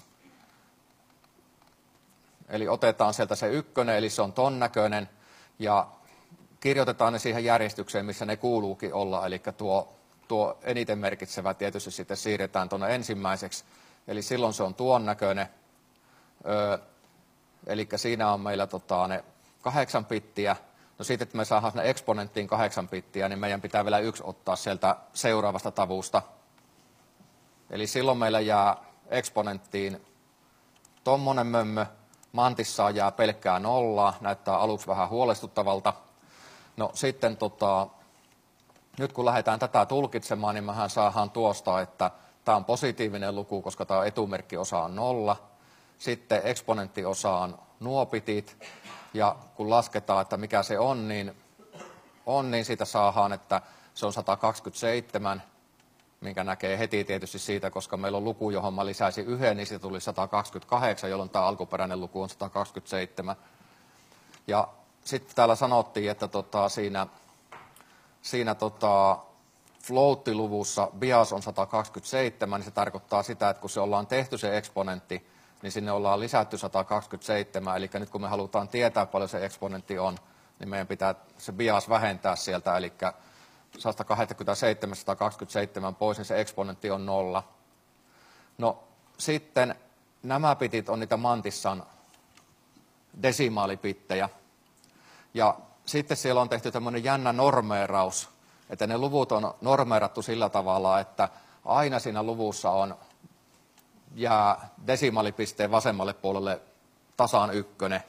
Eli otetaan sieltä se ykkönen, eli se on ton näköinen, ja kirjoitetaan ne siihen järjestykseen, missä ne kuuluukin olla, eli tuo, tuo eniten merkitsevä tietysti sitten siirretään tuonne ensimmäiseksi, eli silloin se on tuon näköinen, öö, eli siinä on meillä tota, ne kahdeksan bittiä, no siitä, että me saadaan sinne eksponenttiin kahdeksan bittiä, niin meidän pitää vielä yksi ottaa sieltä seuraavasta tavusta, eli silloin meillä jää eksponenttiin tommonen mömmö, mantissaan jää pelkkää nollaa, näyttää aluksi vähän huolestuttavalta. No sitten tota, nyt kun lähdetään tätä tulkitsemaan, niin mehän saadaan tuosta, että tämä on positiivinen luku, koska tämä etumerkkiosa on nolla. Sitten eksponenttiosa on nuo bitit, ja kun lasketaan, että mikä se on, niin, on, niin siitä saadaan, että se on sata kaksikymmentäseitsemän, minkä näkee heti tietysti siitä, koska meillä on luku, johon mä lisäisin yhden, niin siitä tuli sata kaksikymmentäkahdeksan, jolloin tämä alkuperäinen luku on sata kaksikymmentäseitsemän. Ja sitten täällä sanottiin, että tota, siinä, siinä tota, float-luvussa bias on sata kaksikymmentäseitsemän, niin se tarkoittaa sitä, että kun se ollaan tehty se eksponentti, niin sinne ollaan lisätty sata kaksikymmentäseitsemän, eli nyt kun me halutaan tietää, paljon se eksponentti on, niin meidän pitää se bias vähentää sieltä, eli sata kaksikymmentäseitsemän, sata kaksikymmentäseitsemän pois, niin se eksponentti on nolla. No sitten nämä bitit on niitä mantissan desimaalipittejä. Ja sitten siellä on tehty tämmöinen jännä normeeraus, että ne luvut on normeerattu sillä tavalla, että aina siinä luvussa on jää desimaalipisteen vasemmalle puolelle tasan ykkönen.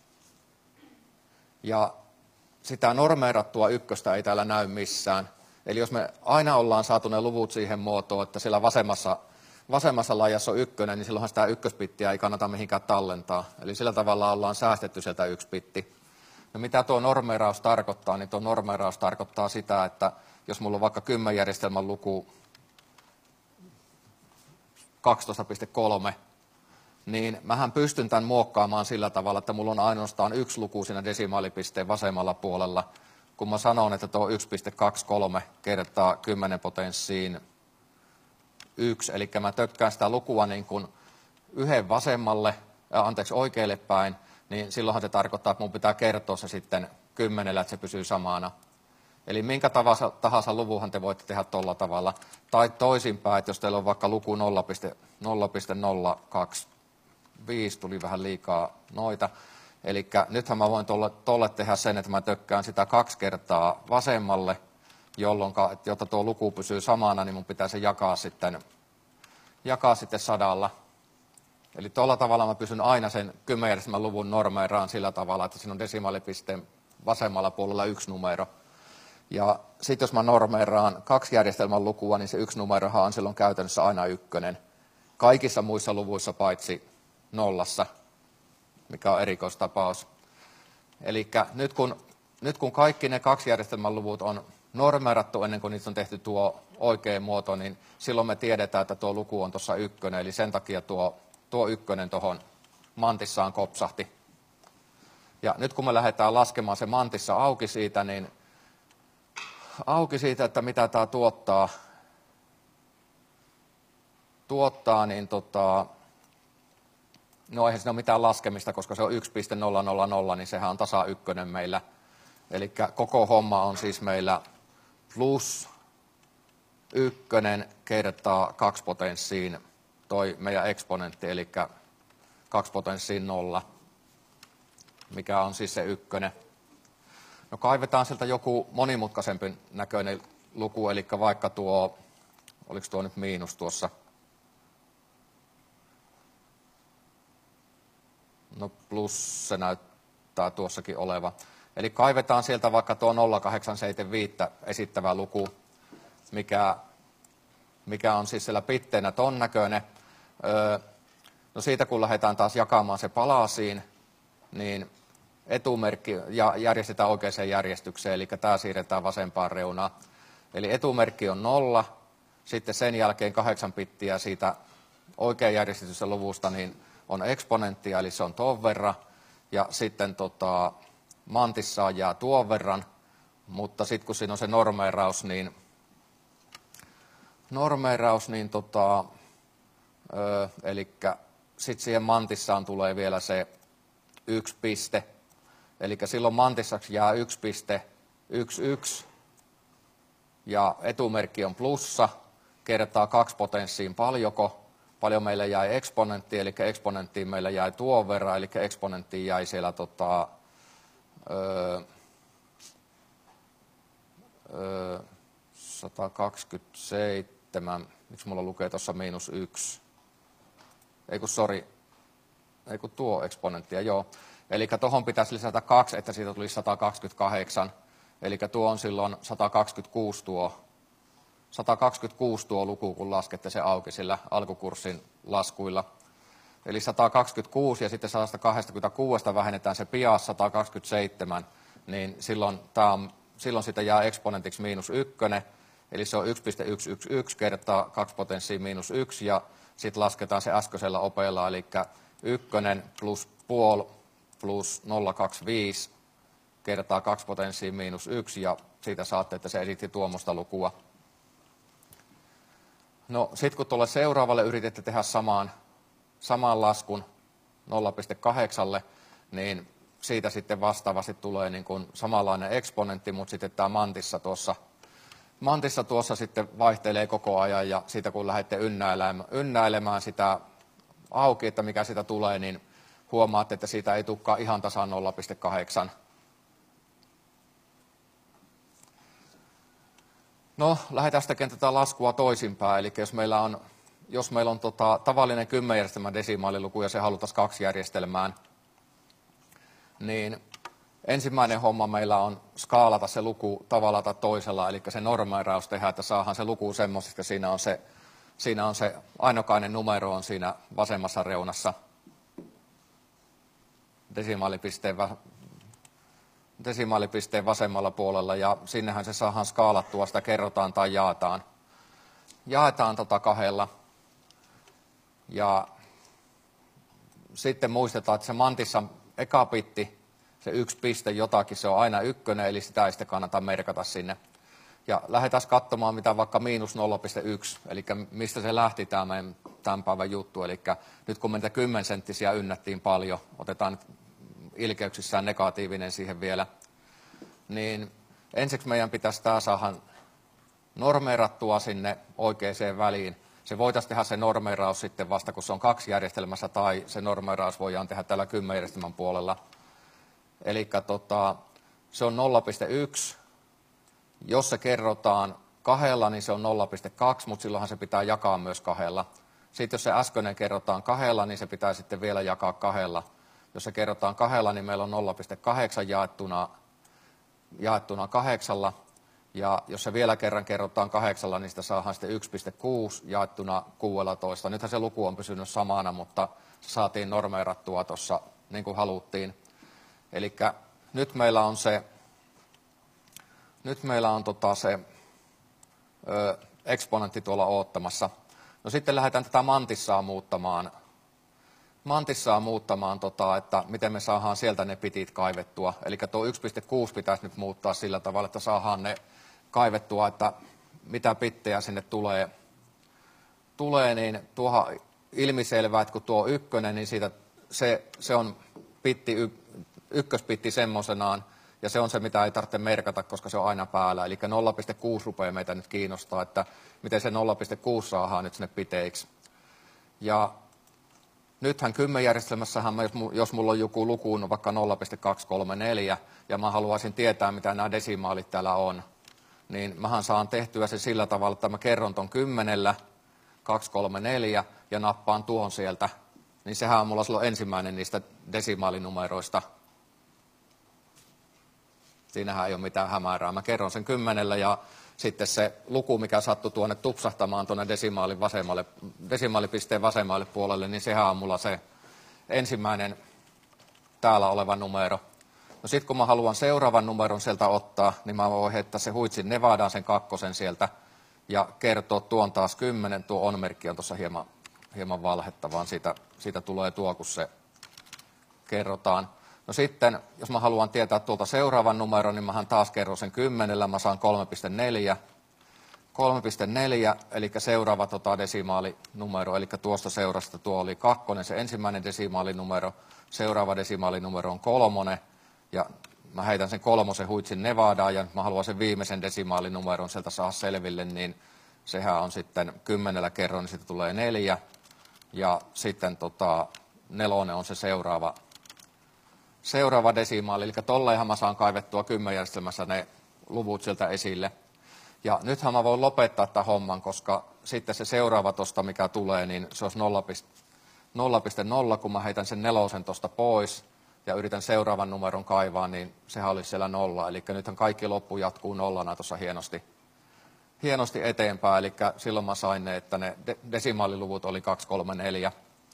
Ja sitä normeerattua ykköstä ei täällä näy missään. Eli jos me aina ollaan saatu ne luvut siihen muotoon, että siellä vasemmassa, vasemmassa laajassa on ykkönen, niin silloinhan sitä ykköspittiä ei kannata mihinkään tallentaa. Eli sillä tavalla ollaan säästetty sieltä yksi bitti. No mitä tuo normeeraus tarkoittaa, niin tuo normeeraus tarkoittaa sitä, että jos mulla on vaikka kymmenjärjestelmän luku kaksitoista pilkku kolme, niin mähän pystyn tämän muokkaamaan sillä tavalla, että mulla on ainoastaan yksi luku siinä desimaalipisteen vasemmalla puolella, kun mä sanon, että tuo yksi pilkku kaksikymmentäkolme kertaa kymmenen potenssiin yksi, eli mä tökkään sitä lukua niin kuin yhden vasemmalle, äh, anteeksi oikealle päin, niin silloinhan se tarkoittaa, että mun pitää kertoa se sitten kymmenellä, että se pysyy samana. Eli minkä tahansa luvunhan te voitte tehdä tuolla tavalla. Tai toisinpäin, että jos teillä on vaikka luku nolla pilkku nolla kaksikymmentäviisi, tuli vähän liikaa noita. Eli nythän mä voin tolle, tolle tehdä sen, että mä tökkään sitä kaksi kertaa vasemmalle, jolloin, jotta tuo luku pysyy samana, niin mun pitää se jakaa sitten, jakaa sitten sadalla. Eli tuolla tavalla mä pysyn aina sen kymmenjärjestelmän luvun normeeraan sillä tavalla, että siinä on desimaalipisteen vasemmalla puolella yksi numero. Ja sitten jos mä normeeraan kaksi järjestelmän lukua, niin se yksi numerohan on silloin käytännössä aina ykkönen. kaikissa muissa luvuissa paitsi nollassa, mikä on erikoistapaus. Eli nyt kun, nyt kun kaikki ne kaksi järjestelmän luvut on normeerattu ennen kuin niitä on tehty tuo oikea muoto, niin silloin me tiedetään, että tuo luku on tuossa ykkönen, eli sen takia tuo, tuo ykkönen tuohon mantissaan kopsahti. Ja nyt kun me lähdetään laskemaan se mantissa auki siitä, niin auki siitä, että mitä tämä tuottaa, tuottaa niin tota, no eihän siinä ole mitään laskemista, koska se on yksi pilkku nolla nolla nolla, niin sehän on tasa ykkönen meillä. Eli koko homma on siis meillä plus ykkönen kertaa kaksi potenssiin toi meidän eksponentti, eli kaksi potenssiin nolla, mikä on siis se ykkönen. No kaivetaan sieltä joku monimutkaisempi näköinen luku, eli vaikka tuo, oliko tuo nyt miinus tuossa? No plus se näyttää tuossakin oleva. Eli kaivetaan sieltä vaikka tuo nolla pilkku kahdeksansataaseitsemänkymmentäviisi esittävä luku, mikä, mikä on siis siellä pitteenä ton näköinen. Öö, no siitä kun lähdetään taas jakamaan se palasiin, niin etumerkki ja järjestetään oikeaan järjestykseen, eli tämä siirretään vasempaan reunaan. Eli etumerkki on nolla, sitten sen jälkeen kahdeksan pittiä siitä oikean järjestetystä luvusta niin on eksponenttia, eli se on tuon verran, ja sitten tota, mantissaan jää tuon verran, mutta sitten kun siinä on se normeeraus, niin, normeeraus, niin tota, ö, eli sitten siihen mantissaan tulee vielä se yksi piste, eli silloin mantissaksi jää yksi pilkku yksi yksi, ja etumerkki on plussa, kertaa kaksi potenssiin paljoko, paljon meillä jäi eksponentti, eli eksponenttiin meillä jäi tuon verran, eli eksponenttiin jäi siellä tota, öö, öö, sata kaksikymmentäseitsemän, miksi mulla lukee tuossa miinus yksi, ei kun sori, ei kun tuo eksponenttia, joo. Eli tuohon pitäisi lisätä kaksi, että siitä tulisi sata kaksikymmentäkahdeksan, eli tuo on silloin sata kaksikymmentäkuusi tuo, sata kaksikymmentäkuusi tuo luku, kun laskette se auki sillä alkukurssin laskuilla. Eli sata kaksikymmentäkuusi ja sitten sata kaksikymmentäkuusi vähennetään se pias sata kaksikymmentäseitsemän, niin silloin, tää on, silloin sitä jää eksponentiksi miinus ykkönen, eli se on yksi pilkku yksi yksi yksi kertaa kaksi potenssiin miinus yksi, ja sitten lasketaan se äskeisellä opeella, eli ykkönen plus puoli plus nolla pilkku kaksikymmentäviisi kertaa kaksi potenssiin miinus yksi, ja siitä saatte, että se esitti tuommoista lukua. No sitten kun tuolle seuraavalle yritätte tehdä samaan, saman laskun nolla pilkku kahdeksan, niin siitä sitten vastaavasti tulee niin kuin samanlainen eksponentti, mutta sitten tämä mantissa tuossa, mantissa tuossa sitten vaihtelee koko ajan, ja siitä kun lähdette ynnäilemään, ynnäilemään sitä auki, että mikä siitä tulee, niin huomaatte, että siitä ei tulekaan ihan tasan nolla pilkku kahdeksan. No, lähdetään sitten tätä laskua toisinpäin, eli jos meillä on, jos meillä on tota, tavallinen kymmenjärjestelmän desimaaliluku ja se haluttaisiin kaksi järjestelmään, niin ensimmäinen homma meillä on skaalata se luku tavalla tai toisella, eli se normeeraus tehdään, että saadaan se luku semmoisesta, siinä on se, siinä on se ainokainen numero on siinä vasemmassa reunassa desimaalipisteen, desimaalipisteen vasemmalla puolella, ja sinnehän se saadaan skaalattua, sitä kerrotaan tai jaetaan. Jaetaan tota kahdella, ja sitten muistetaan, että se mantissa eka bitti, se yksi piste jotakin, se on aina ykkönen, eli sitä ei sitten kannata merkata sinne. Ja lähdetään katsomaan, mitä vaikka miinus nolla pilkku yksi, eli mistä se lähti tämä meidän tämän päivän juttu. Eli nyt kun me niitä kymmensenttisiä ynnättiin paljon, otetaan nyt ilkeyksissään negatiivinen siihen vielä, niin ensiksi meidän pitäisi tämä saada normeerattua sinne oikeaan väliin. Se voitaisiin tehdä se normeeraus sitten vasta, kun se on kaksi järjestelmässä, tai se normeeraus voidaan tehdä tällä kymmenen järjestelmän puolella. Eli tota, se on nolla pilkku yksi. Jos se kerrotaan kahdella, niin se on nolla pilkku kaksi, mutta silloinhan se pitää jakaa myös kahdella. Sitten jos se äskeinen kerrotaan kahdella, niin se pitää sitten vielä jakaa kahdella. Jos se kerrotaan kahdella, niin meillä on nolla pilkku kahdeksan jaettuna, jaettuna kahdeksalla. Ja jos se vielä kerran kerrotaan kahdeksalla, niin sitä saadaan sitten yksi pilkku kuusi jaettuna kuusitoista. Nythän se luku on pysynyt samana, mutta se saatiin normeerattua tuossa niin kuin haluttiin. Eli nyt meillä on se, nyt meillä on tota se ö, eksponentti tuolla oottamassa. No sitten lähdetään tätä mantissaa muuttamaan. Mantissaa muuttamaan, tota, että miten me saadaan sieltä ne pitit kaivettua. Eli tuo yksi pilkku kuusi pitäisi nyt muuttaa sillä tavalla, että saadaan ne kaivettua, että mitä pittejä sinne tulee. Tulee, niin tuohon ilmiselvää, että kun tuo ykkönen, niin siitä, se, se on pitti, y, ykköspitti semmoisenaan, ja se on se, mitä ei tarvitse merkata, koska se on aina päällä. Eli nolla pilkku kuusi rupeaa meitä nyt kiinnostaa, että miten se nolla pilkku kuusi saadaan nyt sinne piteiksi. Ja nythän kymmenjärjestelmässähän, jos mulla on joku luku, on vaikka nolla pilkku kaksisataakolmekymmentäneljä, ja mä haluaisin tietää, mitä nämä desimaalit täällä on, niin mähän saan tehtyä se sillä tavalla, että mä kerron ton kymmenellä, kaksisataakolmekymmentäneljä, ja nappaan tuon sieltä, niin sehän on mulla silloin ensimmäinen niistä desimaalinumeroista. Siinähän ei ole mitään hämärää. Mä kerron sen kymmenellä, ja sitten se luku, mikä sattui tuonne tupsahtamaan tuonne desimaalin vasemmalle, desimaalipisteen vasemmalle puolelle, niin sehän on mulla se ensimmäinen täällä oleva numero. No sitten kun mä haluan seuraavan numeron sieltä ottaa, niin mä voin heittää se huitsin Nevadaan sen kakkosen sieltä ja kertoa tuon taas kymmenen. Tuo on-merkki on tuossa hieman, hieman valhetta, vaan siitä, siitä tulee tuo, kun se kerrotaan. No sitten, jos mä haluan tietää tuolta seuraavan numeron, niin mähän taas kerron sen kymmenellä, mä saan kolme pilkku neljä. kolme pilkku neljä, eli seuraava tota desimaalinumero, eli tuosta seurasta tuo oli kakkonen, se ensimmäinen desimaalinumero, seuraava desimaalinumero on kolmonen, ja mä heitän sen kolmosen huitsin Nevadaan, ja mä haluan sen viimeisen desimaalininumeron sieltä saada selville, niin sehän on sitten kymmenellä kerron, niin siitä tulee neljä, ja sitten tota, nelonen on se seuraava Seuraava desimaali, eli tolleenhan mä saan kaivettua kymmenjärjestelmässä ne luvut sieltä esille. Ja nythän mä voin lopettaa tämän homman, koska sitten se seuraava tosta, mikä tulee, niin se olisi nolla pilkku nolla, kun mä heitän sen nelosen tosta pois ja yritän seuraavan numeron kaivaa, niin sehän olisi siellä nolla. Eli nythän kaikki loppu jatkuu nollana tuossa hienosti, hienosti eteenpäin, eli silloin mä sain ne, että ne desimaaliluvut oli kaksi, kolme, neljä.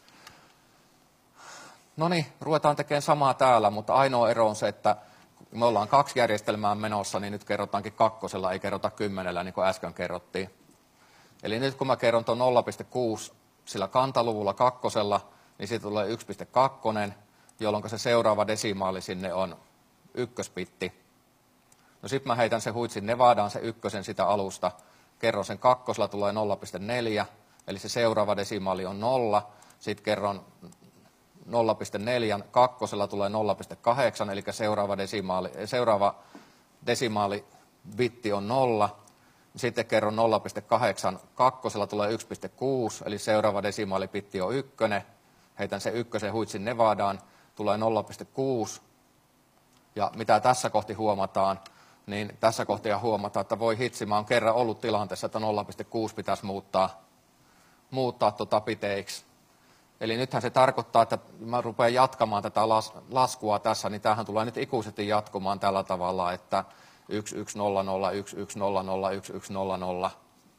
No niin, ruvetaan tekemään samaa täällä, mutta ainoa ero on se, että kun me ollaan kaksi järjestelmää menossa, niin nyt kerrotaankin kakkosella, ei kerrota kymmenellä, niin kuin äsken kerrottiin. Eli nyt kun mä kerron tuon nolla pilkku kuusi sillä kantaluvulla kakkosella, niin siitä tulee yksi pilkku kaksi, jolloin se seuraava desimaali sinne on ykköspitti. No sitten mä heitän se huitsin Nevadaan, se ykkösen sitä alusta, kerron sen kakkosella, tulee nolla pilkku neljä, eli se seuraava desimaali on nolla, sitten kerron nolla pilkku neljä, kakkosella tulee nolla pilkku kahdeksan, eli seuraava desimaali, seuraava desimaali bitti on nolla. Sitten kerron nolla pilkku kahdeksan, kakkosella tulee yksi pilkku kuusi, eli seuraava desimaalibitti on ykkönen. Heitän sen ykkösen huitsin Nevadaan, tulee nolla pilkku kuusi. Ja mitä tässä kohti huomataan, niin tässä kohti huomataan, että voi hitsi, mä oon kerran ollut tilanteessa, että nolla pilkku kuusi pitäisi muuttaa, muuttaa tota piteiksi. Eli nythän se tarkoittaa, että mä rupean jatkamaan tätä las, laskua tässä, niin tämähän tulee nyt ikuisesti jatkumaan tällä tavalla, että yksi yksi nolla nolla, yksi yksi nolla nolla, yksi yksi nolla nolla.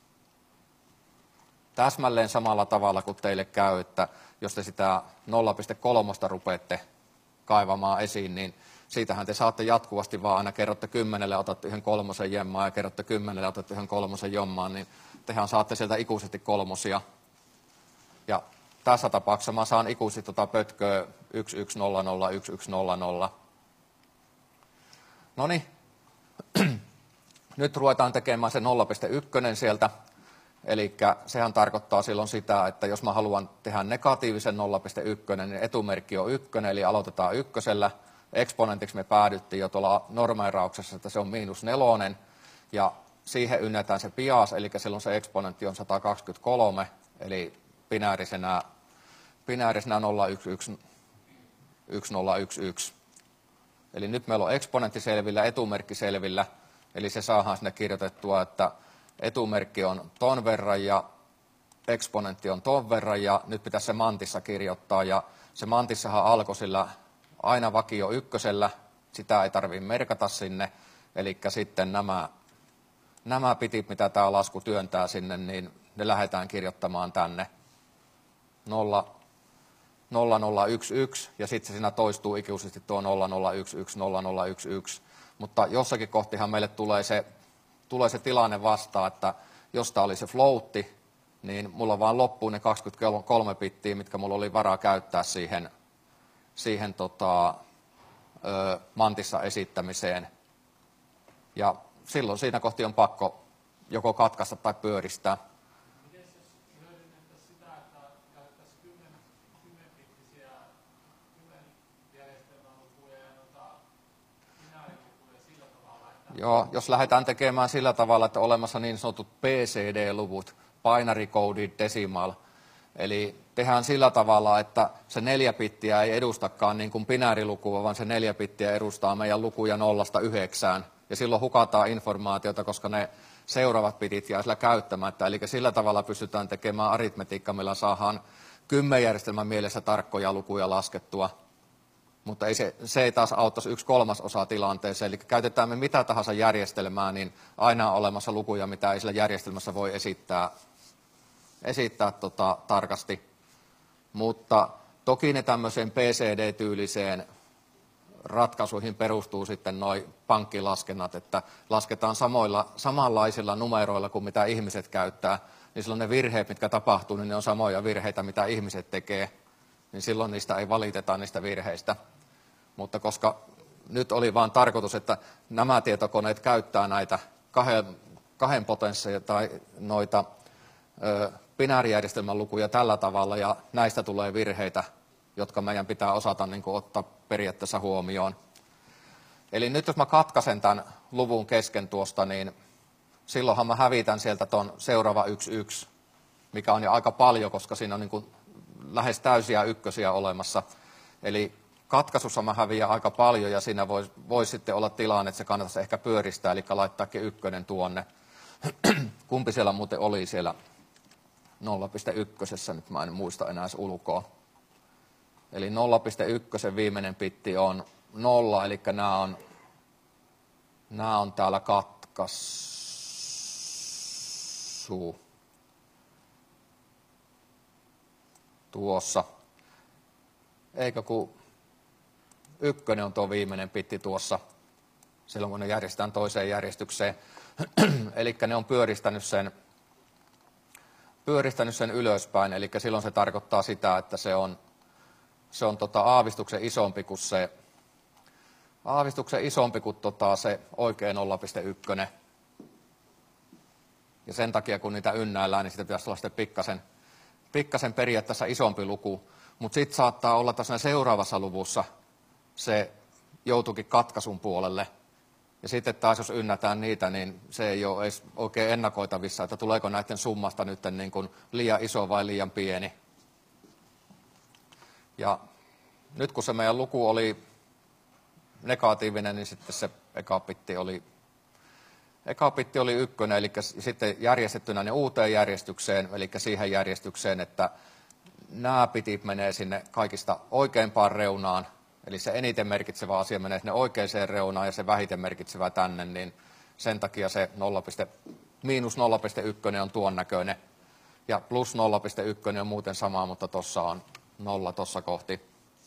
Täsmälleen samalla tavalla kuin teille käy, että jos te sitä nolla pilkku kolme rupeatte kaivamaan esiin, niin siitähän te saatte jatkuvasti vaan aina kerrotte kymmenelle, otatte yhden kolmosen jemmaan ja kerrotte kymmenelle, otatte yhden kolmosen jommaan, niin tehän saatte sieltä ikuisesti kolmosia. Ja tässä tapauksessa mä saan ikuisesti tuota pötköä yksi yksi nolla nolla, yksi yksi nolla nolla. No niin, nyt ruvetaan tekemään se nolla pilkku yksi sieltä. Eli sehän tarkoittaa silloin sitä, että jos mä haluan tehdä negatiivisen nolla pilkku yksi, niin etumerkki on ykkönen, eli aloitetaan ykkösellä. Eksponentiksi me päädyttiin jo tuolla normeerauksessa, että se on miinus nelonen. Ja siihen ynnätään se pias, eli silloin se eksponentti on sata kaksikymmentäkolme, eli binäärisenä, binäärisenä nolla yksi yksi, yksi nolla yksi yksi. Eli nyt meillä on eksponentti selvillä, etumerkki selvillä, eli se saadaan sinne kirjoitettua, että etumerkki on ton verran ja eksponentti on ton verran, ja nyt pitäisi se mantissa kirjoittaa, ja se mantissahan alkoi sillä aina vakio ykkösellä, sitä ei tarvitse merkata sinne, eli sitten nämä nämä pitit, mitä tämä lasku työntää sinne, niin ne lähdetään kirjoittamaan tänne nolla nolla yksi yksi, ja sitten se siinä toistuu ikuisesti tuo nolla nolla yksi yksi nolla nolla yksi yksi. Mutta jossakin kohtihan meille tulee se, tulee se tilanne vastaan, että jos tämä oli se floatti, niin mulla vaan loppuu ne kaksikymmentäkolme bittiä, mitkä mulla oli varaa käyttää siihen, siihen tota, ö, mantissa esittämiseen. Ja silloin siinä kohti on pakko joko katkaista tai pyöristää. Miten jos hyödynnettäisiin sitä, että käytettäisiin kymmenbittisiä kymmenjärjestelmälukuja ja noita binäärilukuja sillä tavalla? Että... Joo, jos lähdetään tekemään sillä tavalla, että on olemassa niin sanotut P C D-luvut, binary coded decimal, eli tehdään sillä tavalla, että se neljä bittiä ei edustakaan niin kuin binäärilukua, vaan se neljä bittiä edustaa meidän lukuja nollasta yhdeksään. Ja silloin hukataan informaatiota, koska ne seuraavat bitit jää sillä käyttämättä. Eli sillä tavalla pystytään tekemään aritmetiikka, millä saadaan kymmenjärjestelmän mielessä tarkkoja lukuja laskettua. Mutta ei se, se ei taas auttaisi yksi kolmasosa tilanteeseen. Eli käytetään me mitä tahansa järjestelmää, niin aina on olemassa lukuja, mitä ei sillä järjestelmässä voi esittää, esittää tota, tarkasti. Mutta toki ne tämmöiseen P C D-tyyliseen ratkaisuihin perustuu sitten noi pankkilaskennat, että lasketaan samoilla, samanlaisilla numeroilla kuin mitä ihmiset käyttää, niin silloin ne virheet, mitkä tapahtuu, niin ne on samoja virheitä, mitä ihmiset tekee, niin silloin niistä ei valiteta niistä virheistä. Mutta koska nyt oli vain tarkoitus, että nämä tietokoneet käyttää näitä kahden, kahden potensseja tai noita ö, binäärijärjestelmän lukuja tällä tavalla, ja näistä tulee virheitä, jotka meidän pitää osata niin kuin ottaa periaatteessa huomioon. Eli nyt jos mä katkaisen tämän luvun kesken tuosta, niin silloinhan mä hävitän sieltä ton seuraava yksi yksi, mikä on jo aika paljon, koska siinä on niin kuin lähes täysiä ykkösiä olemassa. Eli katkaisussa mä häviän aika paljon, ja siinä voi, voi sitten olla tilanne, että se kannattaisi ehkä pyöristää, eli laittaakin ykkönen tuonne. Kumpi siellä muuten oli siellä nolla pilkku yksi, nyt mä en muista enää ulkoa. Eli nolla pilkku yksi viimeinen bitti on nolla, eli nämä on, nämä on täällä katkaisu tuossa. Eikö kun ykkönen on tuo viimeinen bitti tuossa, silloin kun ne järjestetään toiseen järjestykseen. Eli ne on pyöristänyt sen, pyöristänyt sen ylöspäin, eli silloin se tarkoittaa sitä, että se on Se on tota aavistuksen isompi kuin se, aavistuksen isompi kuin tota se oikea nolla pilkku yksi. Ja sen takia, kun niitä ynnäillään, niin sitä pitäisi olla sitten pikkasen, pikkasen periaatteessa isompi luku. Mutta sitten saattaa olla tässä seuraavassa luvussa se joutuukin katkaisun puolelle. Ja sitten taas jos ynnätään niitä, niin se ei ole edes oikein ennakoitavissa, että tuleeko näiden summasta nyt niin kuin liian iso vai liian pieni. Ja nyt kun se meidän luku oli negatiivinen, niin sitten se eka bitti oli, eka bitti oli ykkönen, eli sitten järjestettynä ne uuteen järjestykseen, eli siihen järjestykseen, että nämä bitit menee sinne kaikista oikeimpaan reunaan, eli se eniten merkitsevä asia menee sinne oikeaan reunaan ja se vähiten merkitsevä tänne, niin sen takia se nolla, miinus nolla pilkku yksi on tuon näköinen ja plus nolla pilkku yksi on muuten sama, mutta tuossa on nolla tuossa kohti.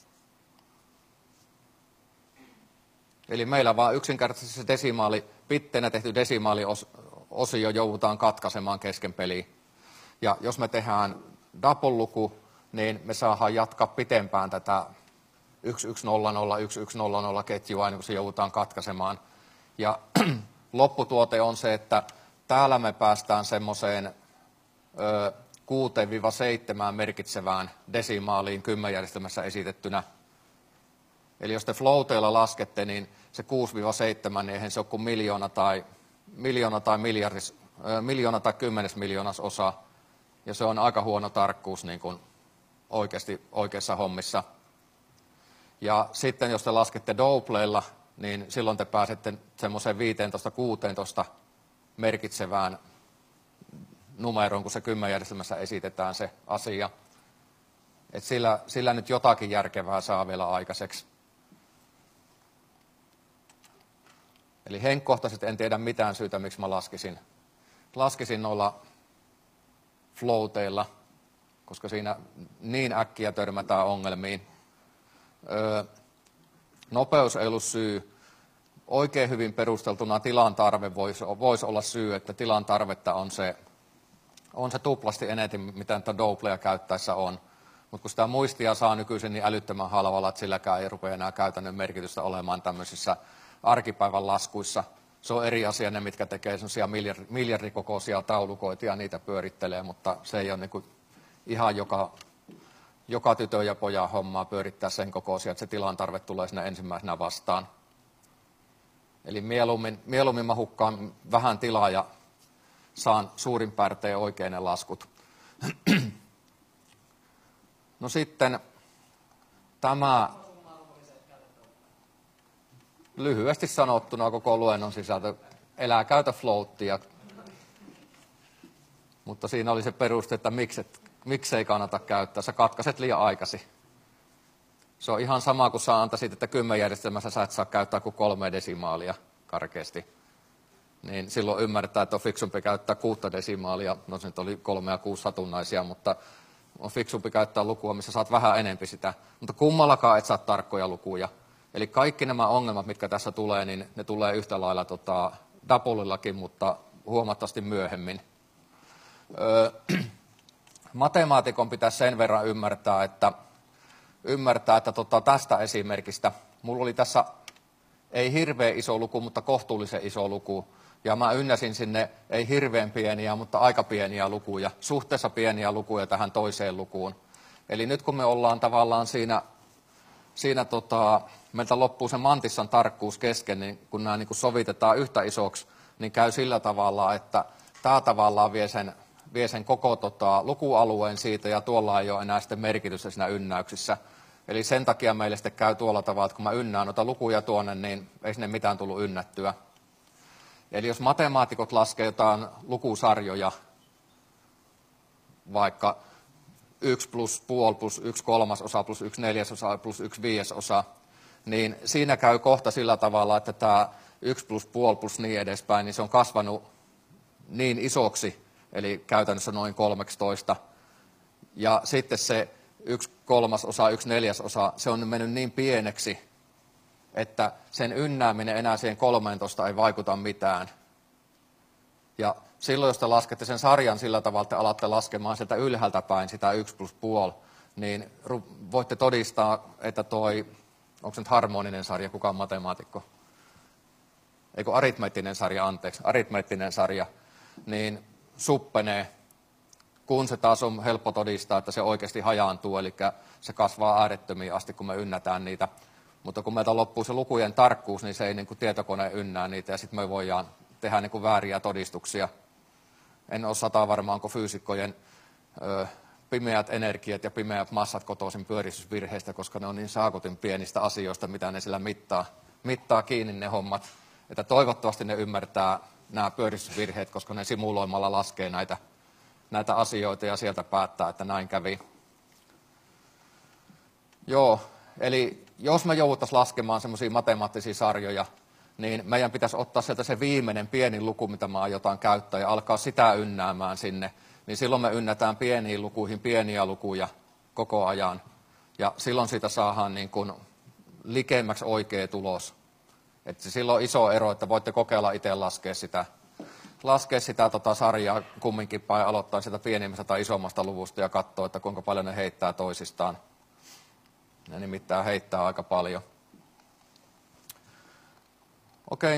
Eli meillä vaan yksinkertaisesti se desimaali, bitteinä tehty desimaaliosio joudutaan katkaisemaan kesken peliä. Ja jos me tehdään double-luku, niin me saadaan jatkaa pitempään tätä yksi yksi nolla nolla yksi yksi nolla nolla ketjua, aina kun se joudutaan katkaisemaan. Ja lopputuote on se, että täällä me päästään semmoiseen kuuteen seitsemään merkitsevään desimaaliin kymmenjärjestelmässä esitettynä. Eli jos te floateilla laskette, niin se kuusi seitsemän, niin eihän se ole kuin miljoona tai, miljoona tai, miljardis, miljoona tai kymmenes miljoonas osa. Ja se on aika huono tarkkuus niin kuin oikeasti oikeissa hommissa. Ja sitten jos te laskette Doubleilla, niin silloin te pääsette semmoiseen viisitoista kuusitoista merkitsevään numeroon, kun se kymmenjärjestelmässä esitetään se asia. Et sillä, sillä nyt jotakin järkevää saa vielä aikaiseksi. Eli henkkohtaisesti en tiedä mitään syytä, miksi mä laskisin, laskisin noilla floateilla, koska siinä niin äkkiä törmätään ongelmiin. Öö, nopeus ei ollut syy. Oikein hyvin perusteltuna tilan tarve voisi, voisi olla syy, että tilan tarvetta on se, on se tuplasti enemmän, mitä tätä Dopleja käyttäessä on. Mutta kun sitä muistia saa nykyisin niin älyttömän halvalla, että silläkään ei rupea enää käytännön merkitystä olemaan tämmöisissä arkipäivän laskuissa. Se on eri asia ne, mitkä tekee semmoisia miljard, miljardikokoisia taulukoita ja niitä pyörittelee, mutta se ei ole niin kuin ihan joka, joka tytön ja pojan hommaa pyörittää sen kokoisia, että se tilan tarve tulee sinne ensimmäisenä vastaan. Eli mieluummin, mieluummin mä hukkaan vähän tilaa ja saan suurin piirtein oikein ne laskut. No sitten tämä lyhyesti sanottuna koko luennon sisältö, elää käytä floattia. Mutta siinä oli se peruste, että mikset, miksei kannata käyttää, sä katkaiset liian aikaisin. Se on ihan sama kuin sä antaisit, että kymmenjärjestelmässä sä et saa käyttää kuin kolme desimaalia karkeasti. Niin silloin ymmärtää, että on fiksumpi käyttää kuutta desimaalia. No se nyt oli kolme ja kuusi satunnaisia, mutta on fiksumpi käyttää lukua, missä saat vähän enempi sitä. Mutta kummallakaan et saa tarkkoja lukuja. Eli kaikki nämä ongelmat, mitkä tässä tulee, niin ne tulee yhtä lailla tota, Dapplillakin, mutta huomattavasti myöhemmin. Öö, matemaatikon pitäisi sen verran ymmärtää, että ymmärtää, että tota, tästä esimerkistä, mulla oli tässä ei hirveän iso luku, mutta kohtuullisen iso luku, ja mä ynnäsin sinne ei hirveän pieniä, mutta aika pieniä lukuja, suhteessa pieniä lukuja tähän toiseen lukuun. Eli nyt kun me ollaan tavallaan siinä, siinä tota, meiltä loppuu se mantissan tarkkuus kesken, niin kun nämä niin kun sovitetaan yhtä isoksi, niin käy sillä tavalla, että tämä tavallaan vie sen, vie sen koko tota, lukualueen siitä, ja tuolla ei ole enää sitten merkitystä siinä ynnäyksissä. Eli sen takia meille sitten käy tuolla tavalla, että kun mä ynnään noita lukuja tuonne, niin ei sinne mitään tullut ynnättyä. Eli jos matemaatikot laskee jotain lukusarjoja, vaikka yksi plus puoli plus yksi kolmasosa plus yksi neljäsosa plus yksi viidesosa, niin siinä käy kohta sillä tavalla, että tämä yksi plus puoli plus niin edespäin, niin se on kasvanut niin isoksi, eli käytännössä noin kolmetoista. Ja sitten se yksi kolmasosa, yksi neljäsosa, se on mennyt niin pieneksi, että sen ynnääminen enää siihen kolmeentoista ei vaikuta mitään. Ja silloin, jos te laskette sen sarjan sillä tavalla, että alatte laskemaan sieltä ylhäältä päin sitä yksi plus puoli, niin voitte todistaa, että toi, onko se nyt harmoninen sarja, kuka on matemaatikko? Eikö aritmeettinen sarja, anteeksi, aritmeettinen sarja, niin suppenee, kun se taas on helppo todistaa, että se oikeasti hajaantuu, eli se kasvaa äärettömiin asti, kun me ynnätään niitä. Mutta kun meiltä loppuu se lukujen tarkkuus, niin se ei niin kuin tietokone ynnää niitä, ja sitten me voidaan tehdä niin kuin vääriä todistuksia. En ole sata varmaan, onko fyysikkojen ö, pimeät energiat ja pimeät massat kotoisin pyöristysvirheistä, koska ne on niin saakutin pienistä asioista, mitä ne sillä mittaa, mittaa kiinni ne hommat. Että toivottavasti ne ymmärtää nämä pyöristysvirheet, koska ne simuloimalla laskee näitä, näitä asioita ja sieltä päättää, että näin kävi. Joo, eli jos me jouduttaisiin laskemaan semmoisia matemaattisia sarjoja, niin meidän pitäisi ottaa sieltä se viimeinen pieni luku, mitä me aiotaan käyttää, ja alkaa sitä ynnäämään sinne. Niin silloin me ynnätään pieniin lukuihin pieniä lukuja koko ajan. Ja silloin siitä saadaan niin kuin likemmäksi oikea tulos. Että silloin on iso ero, että voitte kokeilla itse laskea sitä, laskea sitä tota sarjaa kumminkin päin, aloittaa sitä pienimmästä tai isommasta luvusta ja katsoa, että kuinka paljon ne heittää toisistaan. Ne nimittäin heittää aika paljon. Okei.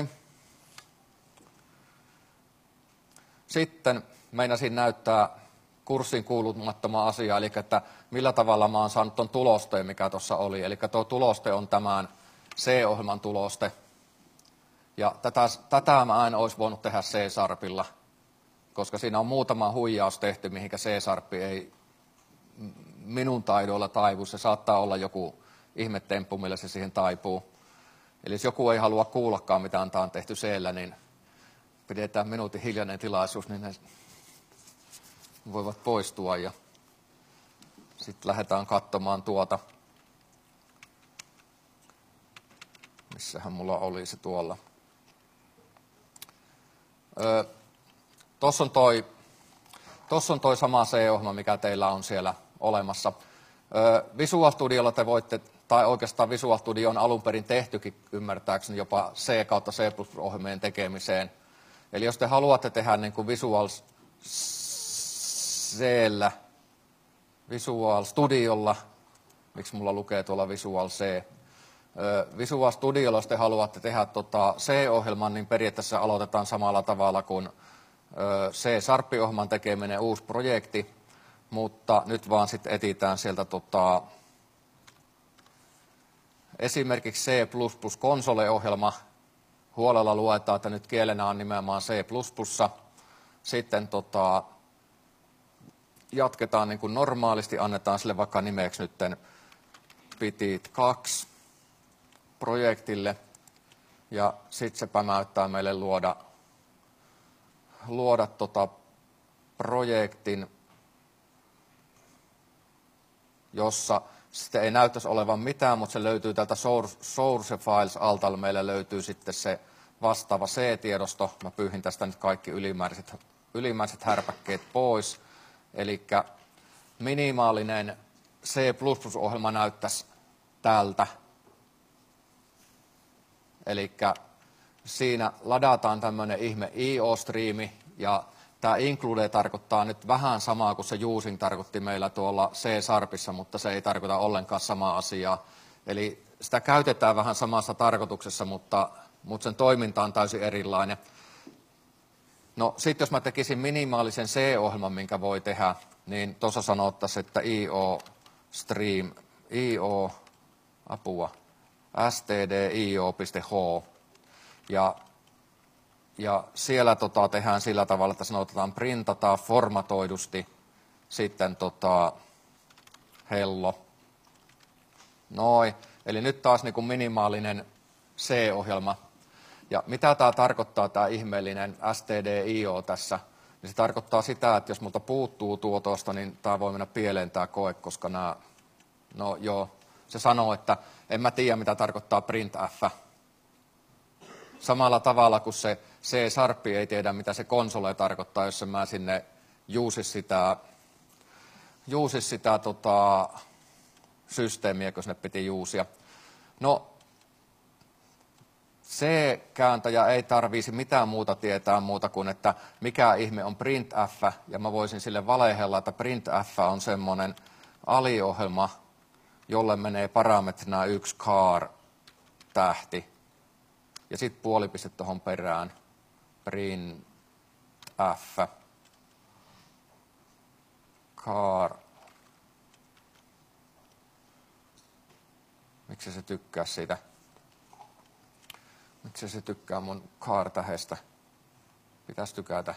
Sitten meinasin näyttää kurssin kuulumattoman asia, eli että millä tavalla mä oon saanut tuon tulosteen, mikä tuossa oli. Eli tuo tuloste on tämän C-ohjelman tuloste. Ja tätä, tätä mä en olisi voinut tehdä C-sharpilla, koska siinä on muutama huijaus tehty, mihinkä C-sharppi ei minun taidoilla taivu. Se saattaa olla joku ihmetemppu, millä se siihen taipuu. Eli jos joku ei halua kuullakaan, mitä antaa on tehty C-llä, niin pidetään minuutin hiljainen tilaisuus, niin ne voivat poistua. Ja sitten lähdetään katsomaan tuota, missähän mulla oli se tuolla. Tuossa on toi, tossa on toi sama C-ohjelma, mikä teillä on siellä olemassa. Ö, Visual Studiolla te voitte, tai oikeastaan Visual Studio on alun perin tehtykin ymmärtääkseni jopa C kautta C plus plus -ohjelmien tekemiseen. Eli jos te haluatte tehdä niin kuin Visual C:llä, Visual Studiolla, miksi mulla lukee tuolla Visual C, Visual Studiolla, jos te haluatte tehdä tota C-ohjelman, niin periaatteessa aloitetaan samalla tavalla kuin C-Sharp-ohjelman tekeminen, uusi projekti, mutta nyt vaan sitten etsitään sieltä tota, esimerkiksi C plus plus -konsole-ohjelma. Huolella luetaan, että nyt kielenä on nimenomaan C plus plus. Sitten tota, jatketaan niin kuin normaalisti, annetaan sille vaikka nimeksi nytten Petit kaksi projektille, ja sitten se pämäyttää meille luoda, luoda tota projektin, jossa sitten ei näyttäisi olevan mitään, mutta se löytyy täältä Source, source Files alta, meille löytyy sitten se vastaava C-tiedosto. Mä pyyhin tästä nyt kaikki ylimääräiset, ylimääräiset härpäkkeet pois. Eli minimaalinen C plus plus -ohjelma näyttäisi tältä. Eli siinä ladataan tämmöinen ihme I O-striimi, ja tämä include tarkoittaa nyt vähän samaa kuin se using tarkoitti meillä tuolla C-Sharpissa, mutta se ei tarkoita ollenkaan samaa asiaa. Eli sitä käytetään vähän samassa tarkoituksessa, mutta, mutta sen toiminta on täysin erilainen. No sitten jos mä tekisin minimaalisen C-ohjelman, minkä voi tehdä, niin tuossa sanottaisiin, että I O-stream, I O, apua, stdio.h, ja, ja siellä tota, tehdään sillä tavalla, että sanotaan printataan formatoidusti sitten tota, hello. Noin, eli nyt taas niin kuin minimaalinen C-ohjelma. Ja mitä tämä tarkoittaa, tämä ihmeellinen stdio tässä, niin se tarkoittaa sitä, että jos multa puuttuu tuo tuosta, niin tämä voi mennä pieleen tämä koe, koska nämä, no joo, se sanoo, että en mä tiedä, mitä tarkoittaa printf. Samalla tavalla kuin se C-Sharp ei tiedä, mitä se konsole tarkoittaa, jos mä sinne juusis sitä, juusis sitä tota, systeemiä, kun sinne piti juusia. No, C-kääntäjä ei tarvisi mitään muuta tietää muuta kuin, että mikä ihme on printf, ja mä voisin sille valehella, että printf on semmoinen aliohjelma, jolle menee parametrina yksi char-tähti. Ja sitten puolipiste tuohon perään, printf, char. Miksi se tykkää siitä? Miksi se tykkää mun char-tähestä? Pitäisi tykätä.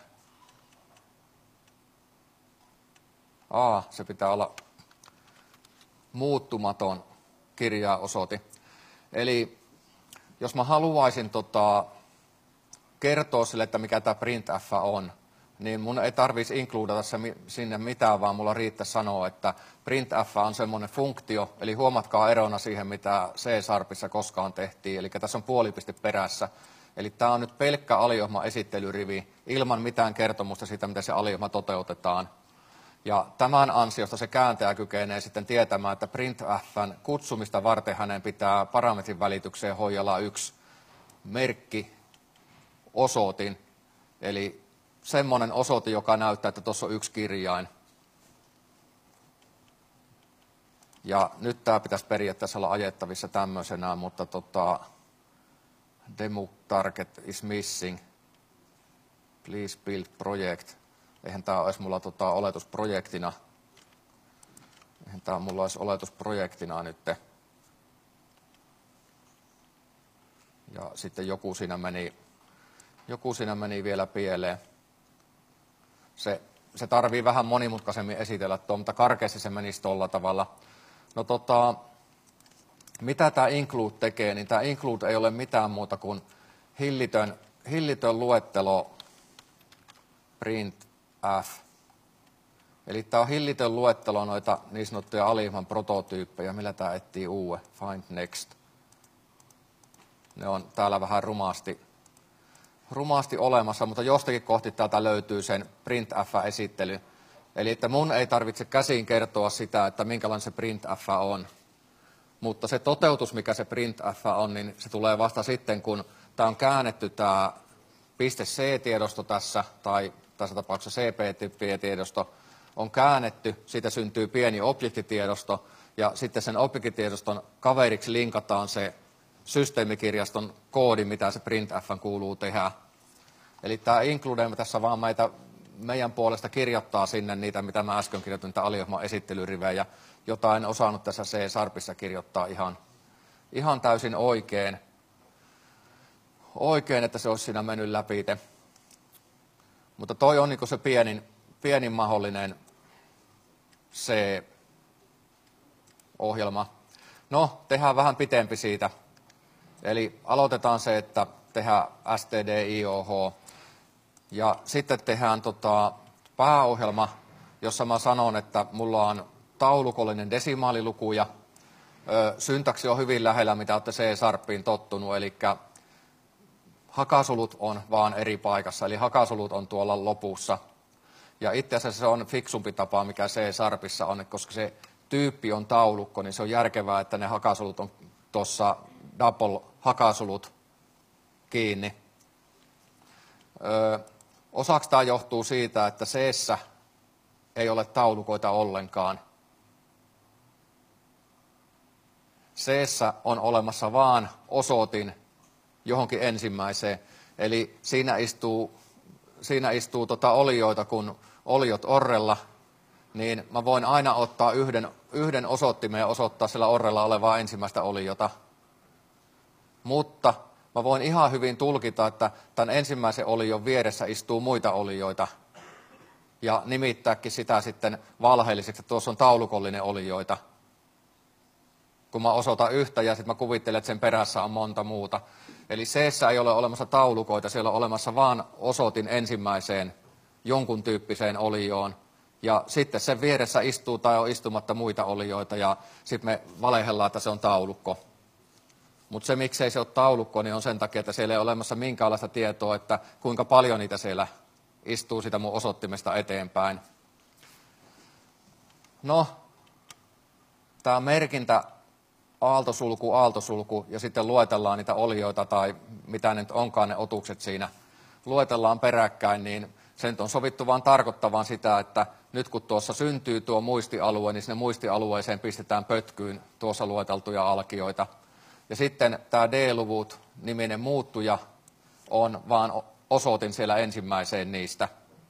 A, se pitää olla muuttumaton kirjaisoite. Eli jos mä haluaisin tota, kertoa sille, että mikä tämä printf on, niin mun ei tarvitsisi includata se, sinne mitään, vaan mulla riittää sanoa, että printf on semmoinen funktio, eli huomatkaa erona siihen, mitä C-Sharpissa koskaan tehtiin, eli tässä on puolipiste perässä. Eli tämä on nyt pelkkä aliohjelman esittelyrivi, ilman mitään kertomusta siitä, miten se aliohjelma toteutetaan. Ja tämän ansiosta se kääntäjä kykenee sitten tietämään, että printfn kutsumista varten hänen pitää parametrin välitykseen hoijalla yksi merkki, osoitin, eli semmoinen osoite, joka näyttää, että tuossa on yksi kirjain. Ja nyt tämä pitäisi periaatteessa olla ajettavissa tämmöisenä, mutta tota, demo target is missing, please build project. Eihän tämä olisi mulla tota, oletusprojektina. Eihän tämä mulla olisi oletusprojektina nyt. Ja sitten joku siinä meni, joku siinä meni vielä pieleen. Se, se tarvii vähän monimutkaisemmin esitellä tuo, mutta karkeasti se menisi tuolla tavalla. No tota, mitä tämä include tekee, niin tämä include ei ole mitään muuta kuin hillitön, hillitön luettelo printf. Eli tämä on hillitön luettelo noita niin sanottuja aliohjelman prototyyppejä, millä tämä etsii uue, find next. Ne on täällä vähän rumaasti rumasti olemassa, mutta jostakin kohti täältä löytyy sen printf-esittely. Eli että mun ei tarvitse käsiin kertoa sitä, että minkälainen se printf on. Mutta se toteutus, mikä se printf on, niin se tulee vasta sitten, kun tämä on käännetty tämä .c-tiedosto tässä, tai tässä tapauksessa C P-tiedosto, on käännetty, siitä syntyy pieni objektitiedosto, ja sitten sen objektitiedoston kaveriksi linkataan se systeemikirjaston koodi, mitä se printf kuuluu tehdä. Eli tämä include tässä vaan meitä, meidän puolesta kirjoittaa sinne niitä, mitä mä äsken kirjoitin, niitä aliohjelman esittelyrivejä, jota en osannut tässä C-Sharpissa kirjoittaa ihan, ihan täysin oikein. Oikein, että se olisi siinä mennyt läpi. Mutta toi on niin se pienin, pienin mahdollinen C-ohjelma. No, tehdään vähän pitempi siitä. Eli aloitetaan se, että tehdään stdioh. Ja sitten tehdään tota pääohjelma, jossa mä sanon, että mulla on taulukollinen desimaalilukuja. Ö, syntaksi on hyvin lähellä, mitä olette C-Sharpiin tottunut, eli hakasulut on vaan eri paikassa, eli hakasulut on tuolla lopussa. Ja itse asiassa se on fiksumpi tapa, mikä C-Sharpissa on, koska se tyyppi on taulukko, niin se on järkevää, että ne hakasulut on tuossa double-hakasulut kiinni. Ö, osaksi tämä johtuu siitä, että C:ssä ei ole taulukoita ollenkaan. C:ssä on olemassa vaan osoitin johonkin ensimmäiseen. Eli siinä istuu, siinä istuu tota olioita, kun oliot orrella, niin mä voin aina ottaa yhden, yhden osoittimen ja osoittaa sillä orrella olevaa ensimmäistä oliota. Mutta mä voin ihan hyvin tulkita, että tämän ensimmäisen olion vieressä istuu muita olioita. Ja nimittääkin sitä sitten valheelliseksi, että tuossa on taulukollinen olioita. Kun mä osoitan yhtä ja sitten mä kuvittelen, että sen perässä on monta muuta. Eli C:ssä ei ole olemassa taulukoita, siellä on olemassa vaan osoitin ensimmäiseen jonkun tyyppiseen olioon. Ja sitten sen vieressä istuu tai on istumatta muita olioita ja sitten me valehellaan, että se on taulukko. Mutta se, miksei se ole taulukko, niin on sen takia, että siellä ei ole olemassa minkäänlaista tietoa, että kuinka paljon niitä siellä istuu sitä mun osoittimesta eteenpäin. No, tämä merkintä aaltosulku, aaltosulku ja sitten luetellaan niitä olioita tai mitä ne nyt onkaan ne otukset siinä. Luetellaan peräkkäin, niin se nyt on sovittu vaan tarkoittavan sitä, että nyt kun tuossa syntyy tuo muistialue, niin sinne muistialueeseen pistetään pötkyyn tuossa lueteltuja alkioita. Ja sitten tämä D-luvut niminen muuttuja on vaan osoitin siellä ensimmäiseen niistä.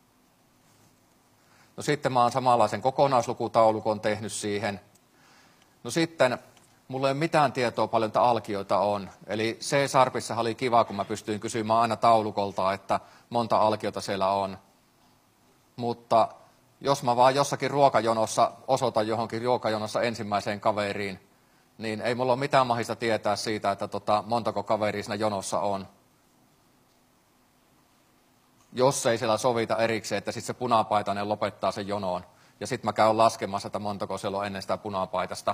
No sitten mä oon samanlaisen kokonaislukutaulukon tehnyt siihen. No sitten mulla ei ole mitään tietoa paljon, että alkioita on. Eli C-Sharpissa oli kiva, kun mä pystyin kysymään aina taulukolta, että monta alkiota siellä on. Mutta jos mä vaan jossakin ruokajonossa osoitan johonkin ruokajonossa ensimmäiseen kaveriin, niin ei mulla ole mitään mahista tietää siitä, että tota, montako kaveria siinä jonossa on. Jos ei siellä sovita erikseen, että sitten se punapaitainen lopettaa sen jonoon. Ja sitten mä käyn laskemassa, että montako siellä on ennen sitä punapaitasta.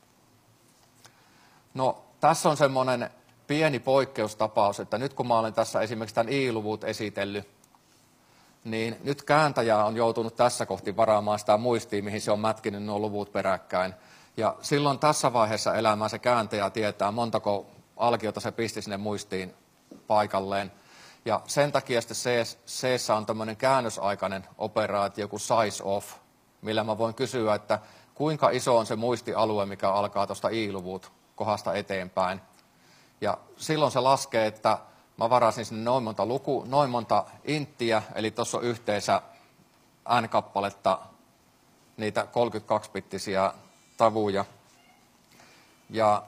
No, tässä on semmoinen pieni poikkeustapaus, että nyt kun mä olen tässä esimerkiksi tämän i-luvut esitellyt, niin nyt kääntäjä on joutunut tässä kohti varaamaan sitä muistia, mihin se on mätkinyt nuo luvut peräkkäin. Ja silloin tässä vaiheessa elämää se kääntäjä tietää, montako alkiota se pisti sinne muistiin paikalleen. Ja sen takia sitten C:ssä on tämmöinen käännösaikainen operaatio kuin size of, millä mä voin kysyä, että kuinka iso on se muistialue, mikä alkaa tuosta i-luvut kohdasta eteenpäin. Ja silloin se laskee, että mä varasin sinne noin monta, luku, noin monta inttiä, eli tuossa on yhteensä n-kappaletta niitä kolmekymmentäkaksi-bittisiä tavuja. Ja,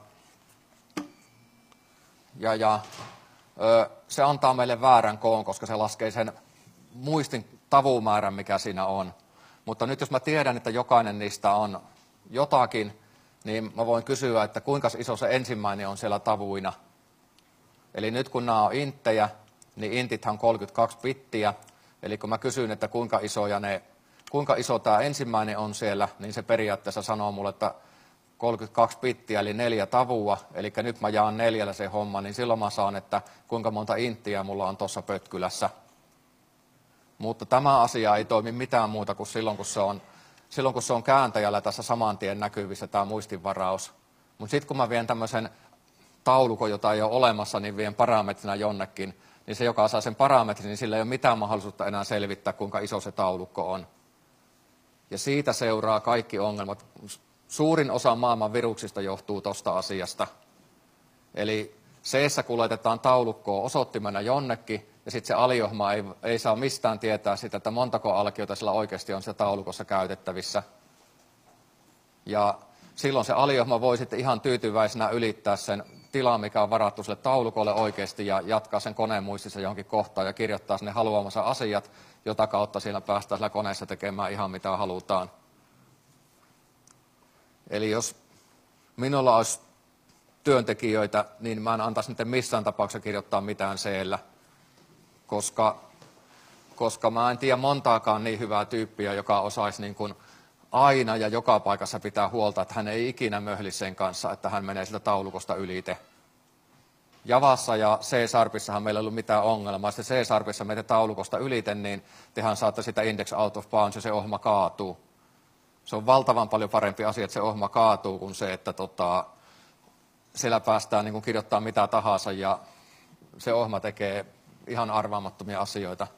ja, ja ö, se antaa meille väärän koon, koska se laskee sen muistin tavumäärän, mikä siinä on. Mutta nyt jos mä tiedän, että jokainen niistä on jotakin, niin mä voin kysyä, että kuinka iso se ensimmäinen on siellä tavuina. Eli nyt kun nämä on inttejä, niin intithän on kolmekymmentäkaksi bittiä. Eli kun mä kysyn, että kuinka isoja ne, kuinka iso tämä ensimmäinen on siellä, niin se periaatteessa sanoo mulle, että kolmekymmentäkaksi bittiä, eli neljä tavua, eli nyt mä jaan neljällä se homma, niin silloin mä saan, että kuinka monta inttiä mulla on tuossa pötkylässä. Mutta tämä asia ei toimi mitään muuta kuin silloin, kun se on, silloin, kun se on kääntäjällä tässä saman tien näkyvissä tämä muistinvaraus. Mutta sitten kun mä vien tämmöisen taulukon, jota ei ole olemassa, niin vien parametrina jonnekin, niin se, joka saa sen parametrin, niin sillä ei ole mitään mahdollisuutta enää selvittää, kuinka iso se taulukko on. Ja siitä seuraa kaikki ongelmat. Suurin osa maailman viruksista johtuu tuosta asiasta. Eli C-ssä kuljetetaan taulukkoa osoittimena jonnekin, ja sitten se aliohma ei, ei saa mistään tietää sitä, että montako alkiota sillä oikeasti on siellä taulukossa käytettävissä. Ja silloin se aliohma voi sitten ihan tyytyväisenä ylittää sen tilan, mikä on varattu sille taulukolle oikeasti, ja jatkaa sen koneen muistissa johonkin kohtaan ja kirjoittaa sinne haluamansa asiat, jota kautta siellä päästään sillä koneessa tekemään ihan mitä halutaan. Eli jos minulla olisi työntekijöitä, niin mä en antaisi niiden missään tapauksessa kirjoittaa mitään C-llä, koska, koska mä en tiedä montaakaan niin hyvää tyyppiä, joka osaisi niin kuin aina ja joka paikassa pitää huolta, että hän ei ikinä möhli sen kanssa, että hän menee sitä taulukosta ylite. Javassa ja C-Sharpissahan meillä ei ollut mitään ongelmaa. Sitten C-Sharpissa menee taulukosta ylite, niin tehän saatte sitä index out of bounds ja se ohjelma kaatuu. Se on valtavan paljon parempi asia, että se ohjelma kaatuu, kuin se, että tota, siellä päästään niin kuin kirjoittamaan mitä tahansa ja se ohjelma tekee ihan arvaamattomia asioita.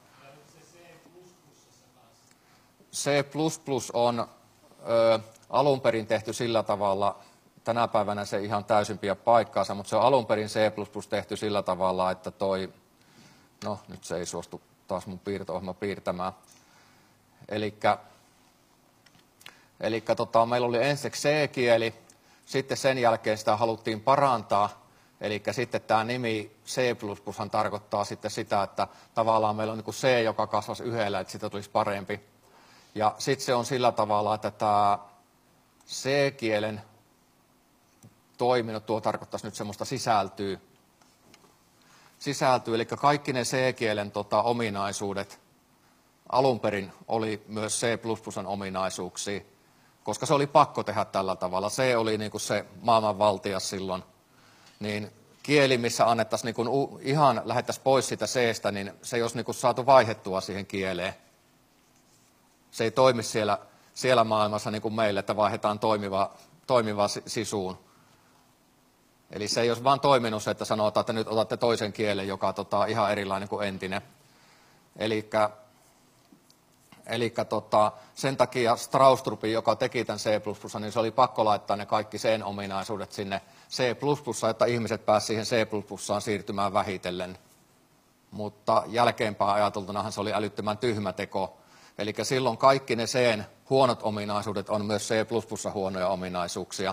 C plus plus on ö, alun perin tehty sillä tavalla, tänä päivänä se ihan täysin pidä paikkaansa, mutta se on alun perin C plus plus tehty sillä tavalla, että toi, no nyt se ei suostu taas mun piirto-ohjelma piirtämään. Elikkä, elikkä tota, meillä oli ensiksi C-kieli, sitten sen jälkeen sitä haluttiin parantaa, eli sitten tämä nimi C plus plus tarkoittaa sitten sitä, että tavallaan meillä on niin kuin C, joka kasvaisi yhdellä, että sitä tulisi parempi. Ja sitten se on sillä tavalla, että tämä C-kielen toiminnot, tuo tarkoittaisi nyt semmoista sisältyy. Sisältyy, eli kaikki ne C-kielen tota, ominaisuudet alun perin oli myös C plus plus ominaisuuksia, koska se oli pakko tehdä tällä tavalla. C oli niin kuin se maailmanvaltias silloin. Niin kieli, missä annettaisiin niin kuin ihan lähettäisiin pois siitä C:stä, niin se ei olisi niin kuin saatu vaihettua siihen kieleen. Se ei toimi siellä, siellä maailmassa niin kuin meille, että vaihdetaan toimiva, toimiva sisuun. Eli se ei olisi vaan toiminut se, että sanotaan, että nyt otatte toisen kielen, joka on tota, ihan erilainen kuin entinen. Elikkä, elikkä tota, sen takia Straustrupi, joka teki tämän C plus plus, niin se oli pakko laittaa ne kaikki sen ominaisuudet sinne C plus plus, että ihmiset pääsivät siihen C plus plusaan siirtymään vähitellen. Mutta jälkeenpäin ajateltunahan se oli älyttömän tyhmä teko. Eli silloin kaikki ne C:n huonot ominaisuudet on myös C plus plus huonoja ominaisuuksia.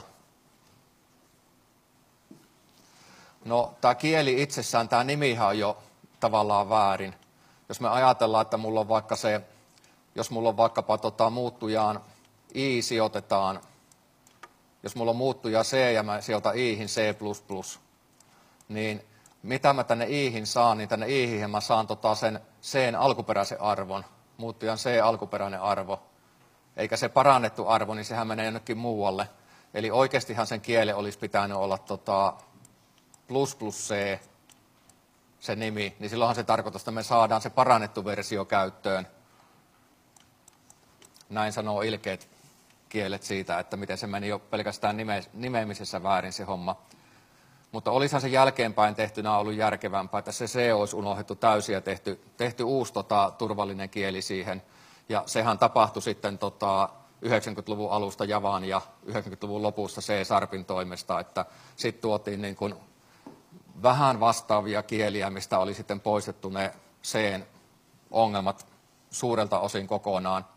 No, tämä kieli itsessään, tämä nimihän on jo tavallaan väärin. Jos me ajatellaan, että mulla on vaikka se, jos mulla on vaikkapa tota, muuttujaan I sijoitetaan, jos mulla on muuttuja C ja mä sijoitan I:hin C plus plus, niin mitä mä tänne I:hin saan, niin tänne I:hin mä saan tota sen C:n alkuperäisen arvon, muuttujan C alkuperäinen arvo, eikä se parannettu arvo, niin sehän menee jonnekin muualle. Eli oikeastihan sen kielen olisi pitänyt olla tota, plus plus C, se nimi, niin silloinhan se tarkoittaa, että me saadaan se parannettu versio käyttöön. Näin sanoo ilkeät kielet siitä, että miten se meni jo pelkästään nime, nimeämisessä väärin se homma. Mutta olisihan se jälkeenpäin tehtynä ollut järkevämpää, että se C olisi unohdettu täysin ja tehty, tehty uusi tota, turvallinen kieli siihen. Ja sehän tapahtui sitten tota, yhdeksänkymmentäluvun alusta Javaan ja yhdeksänkymmentäluvun lopussa C-Sharpin toimesta, että sitten tuotiin niin kuin vähän vastaavia kieliä, mistä oli sitten poistettu ne C:n ongelmat suurelta osin kokonaan.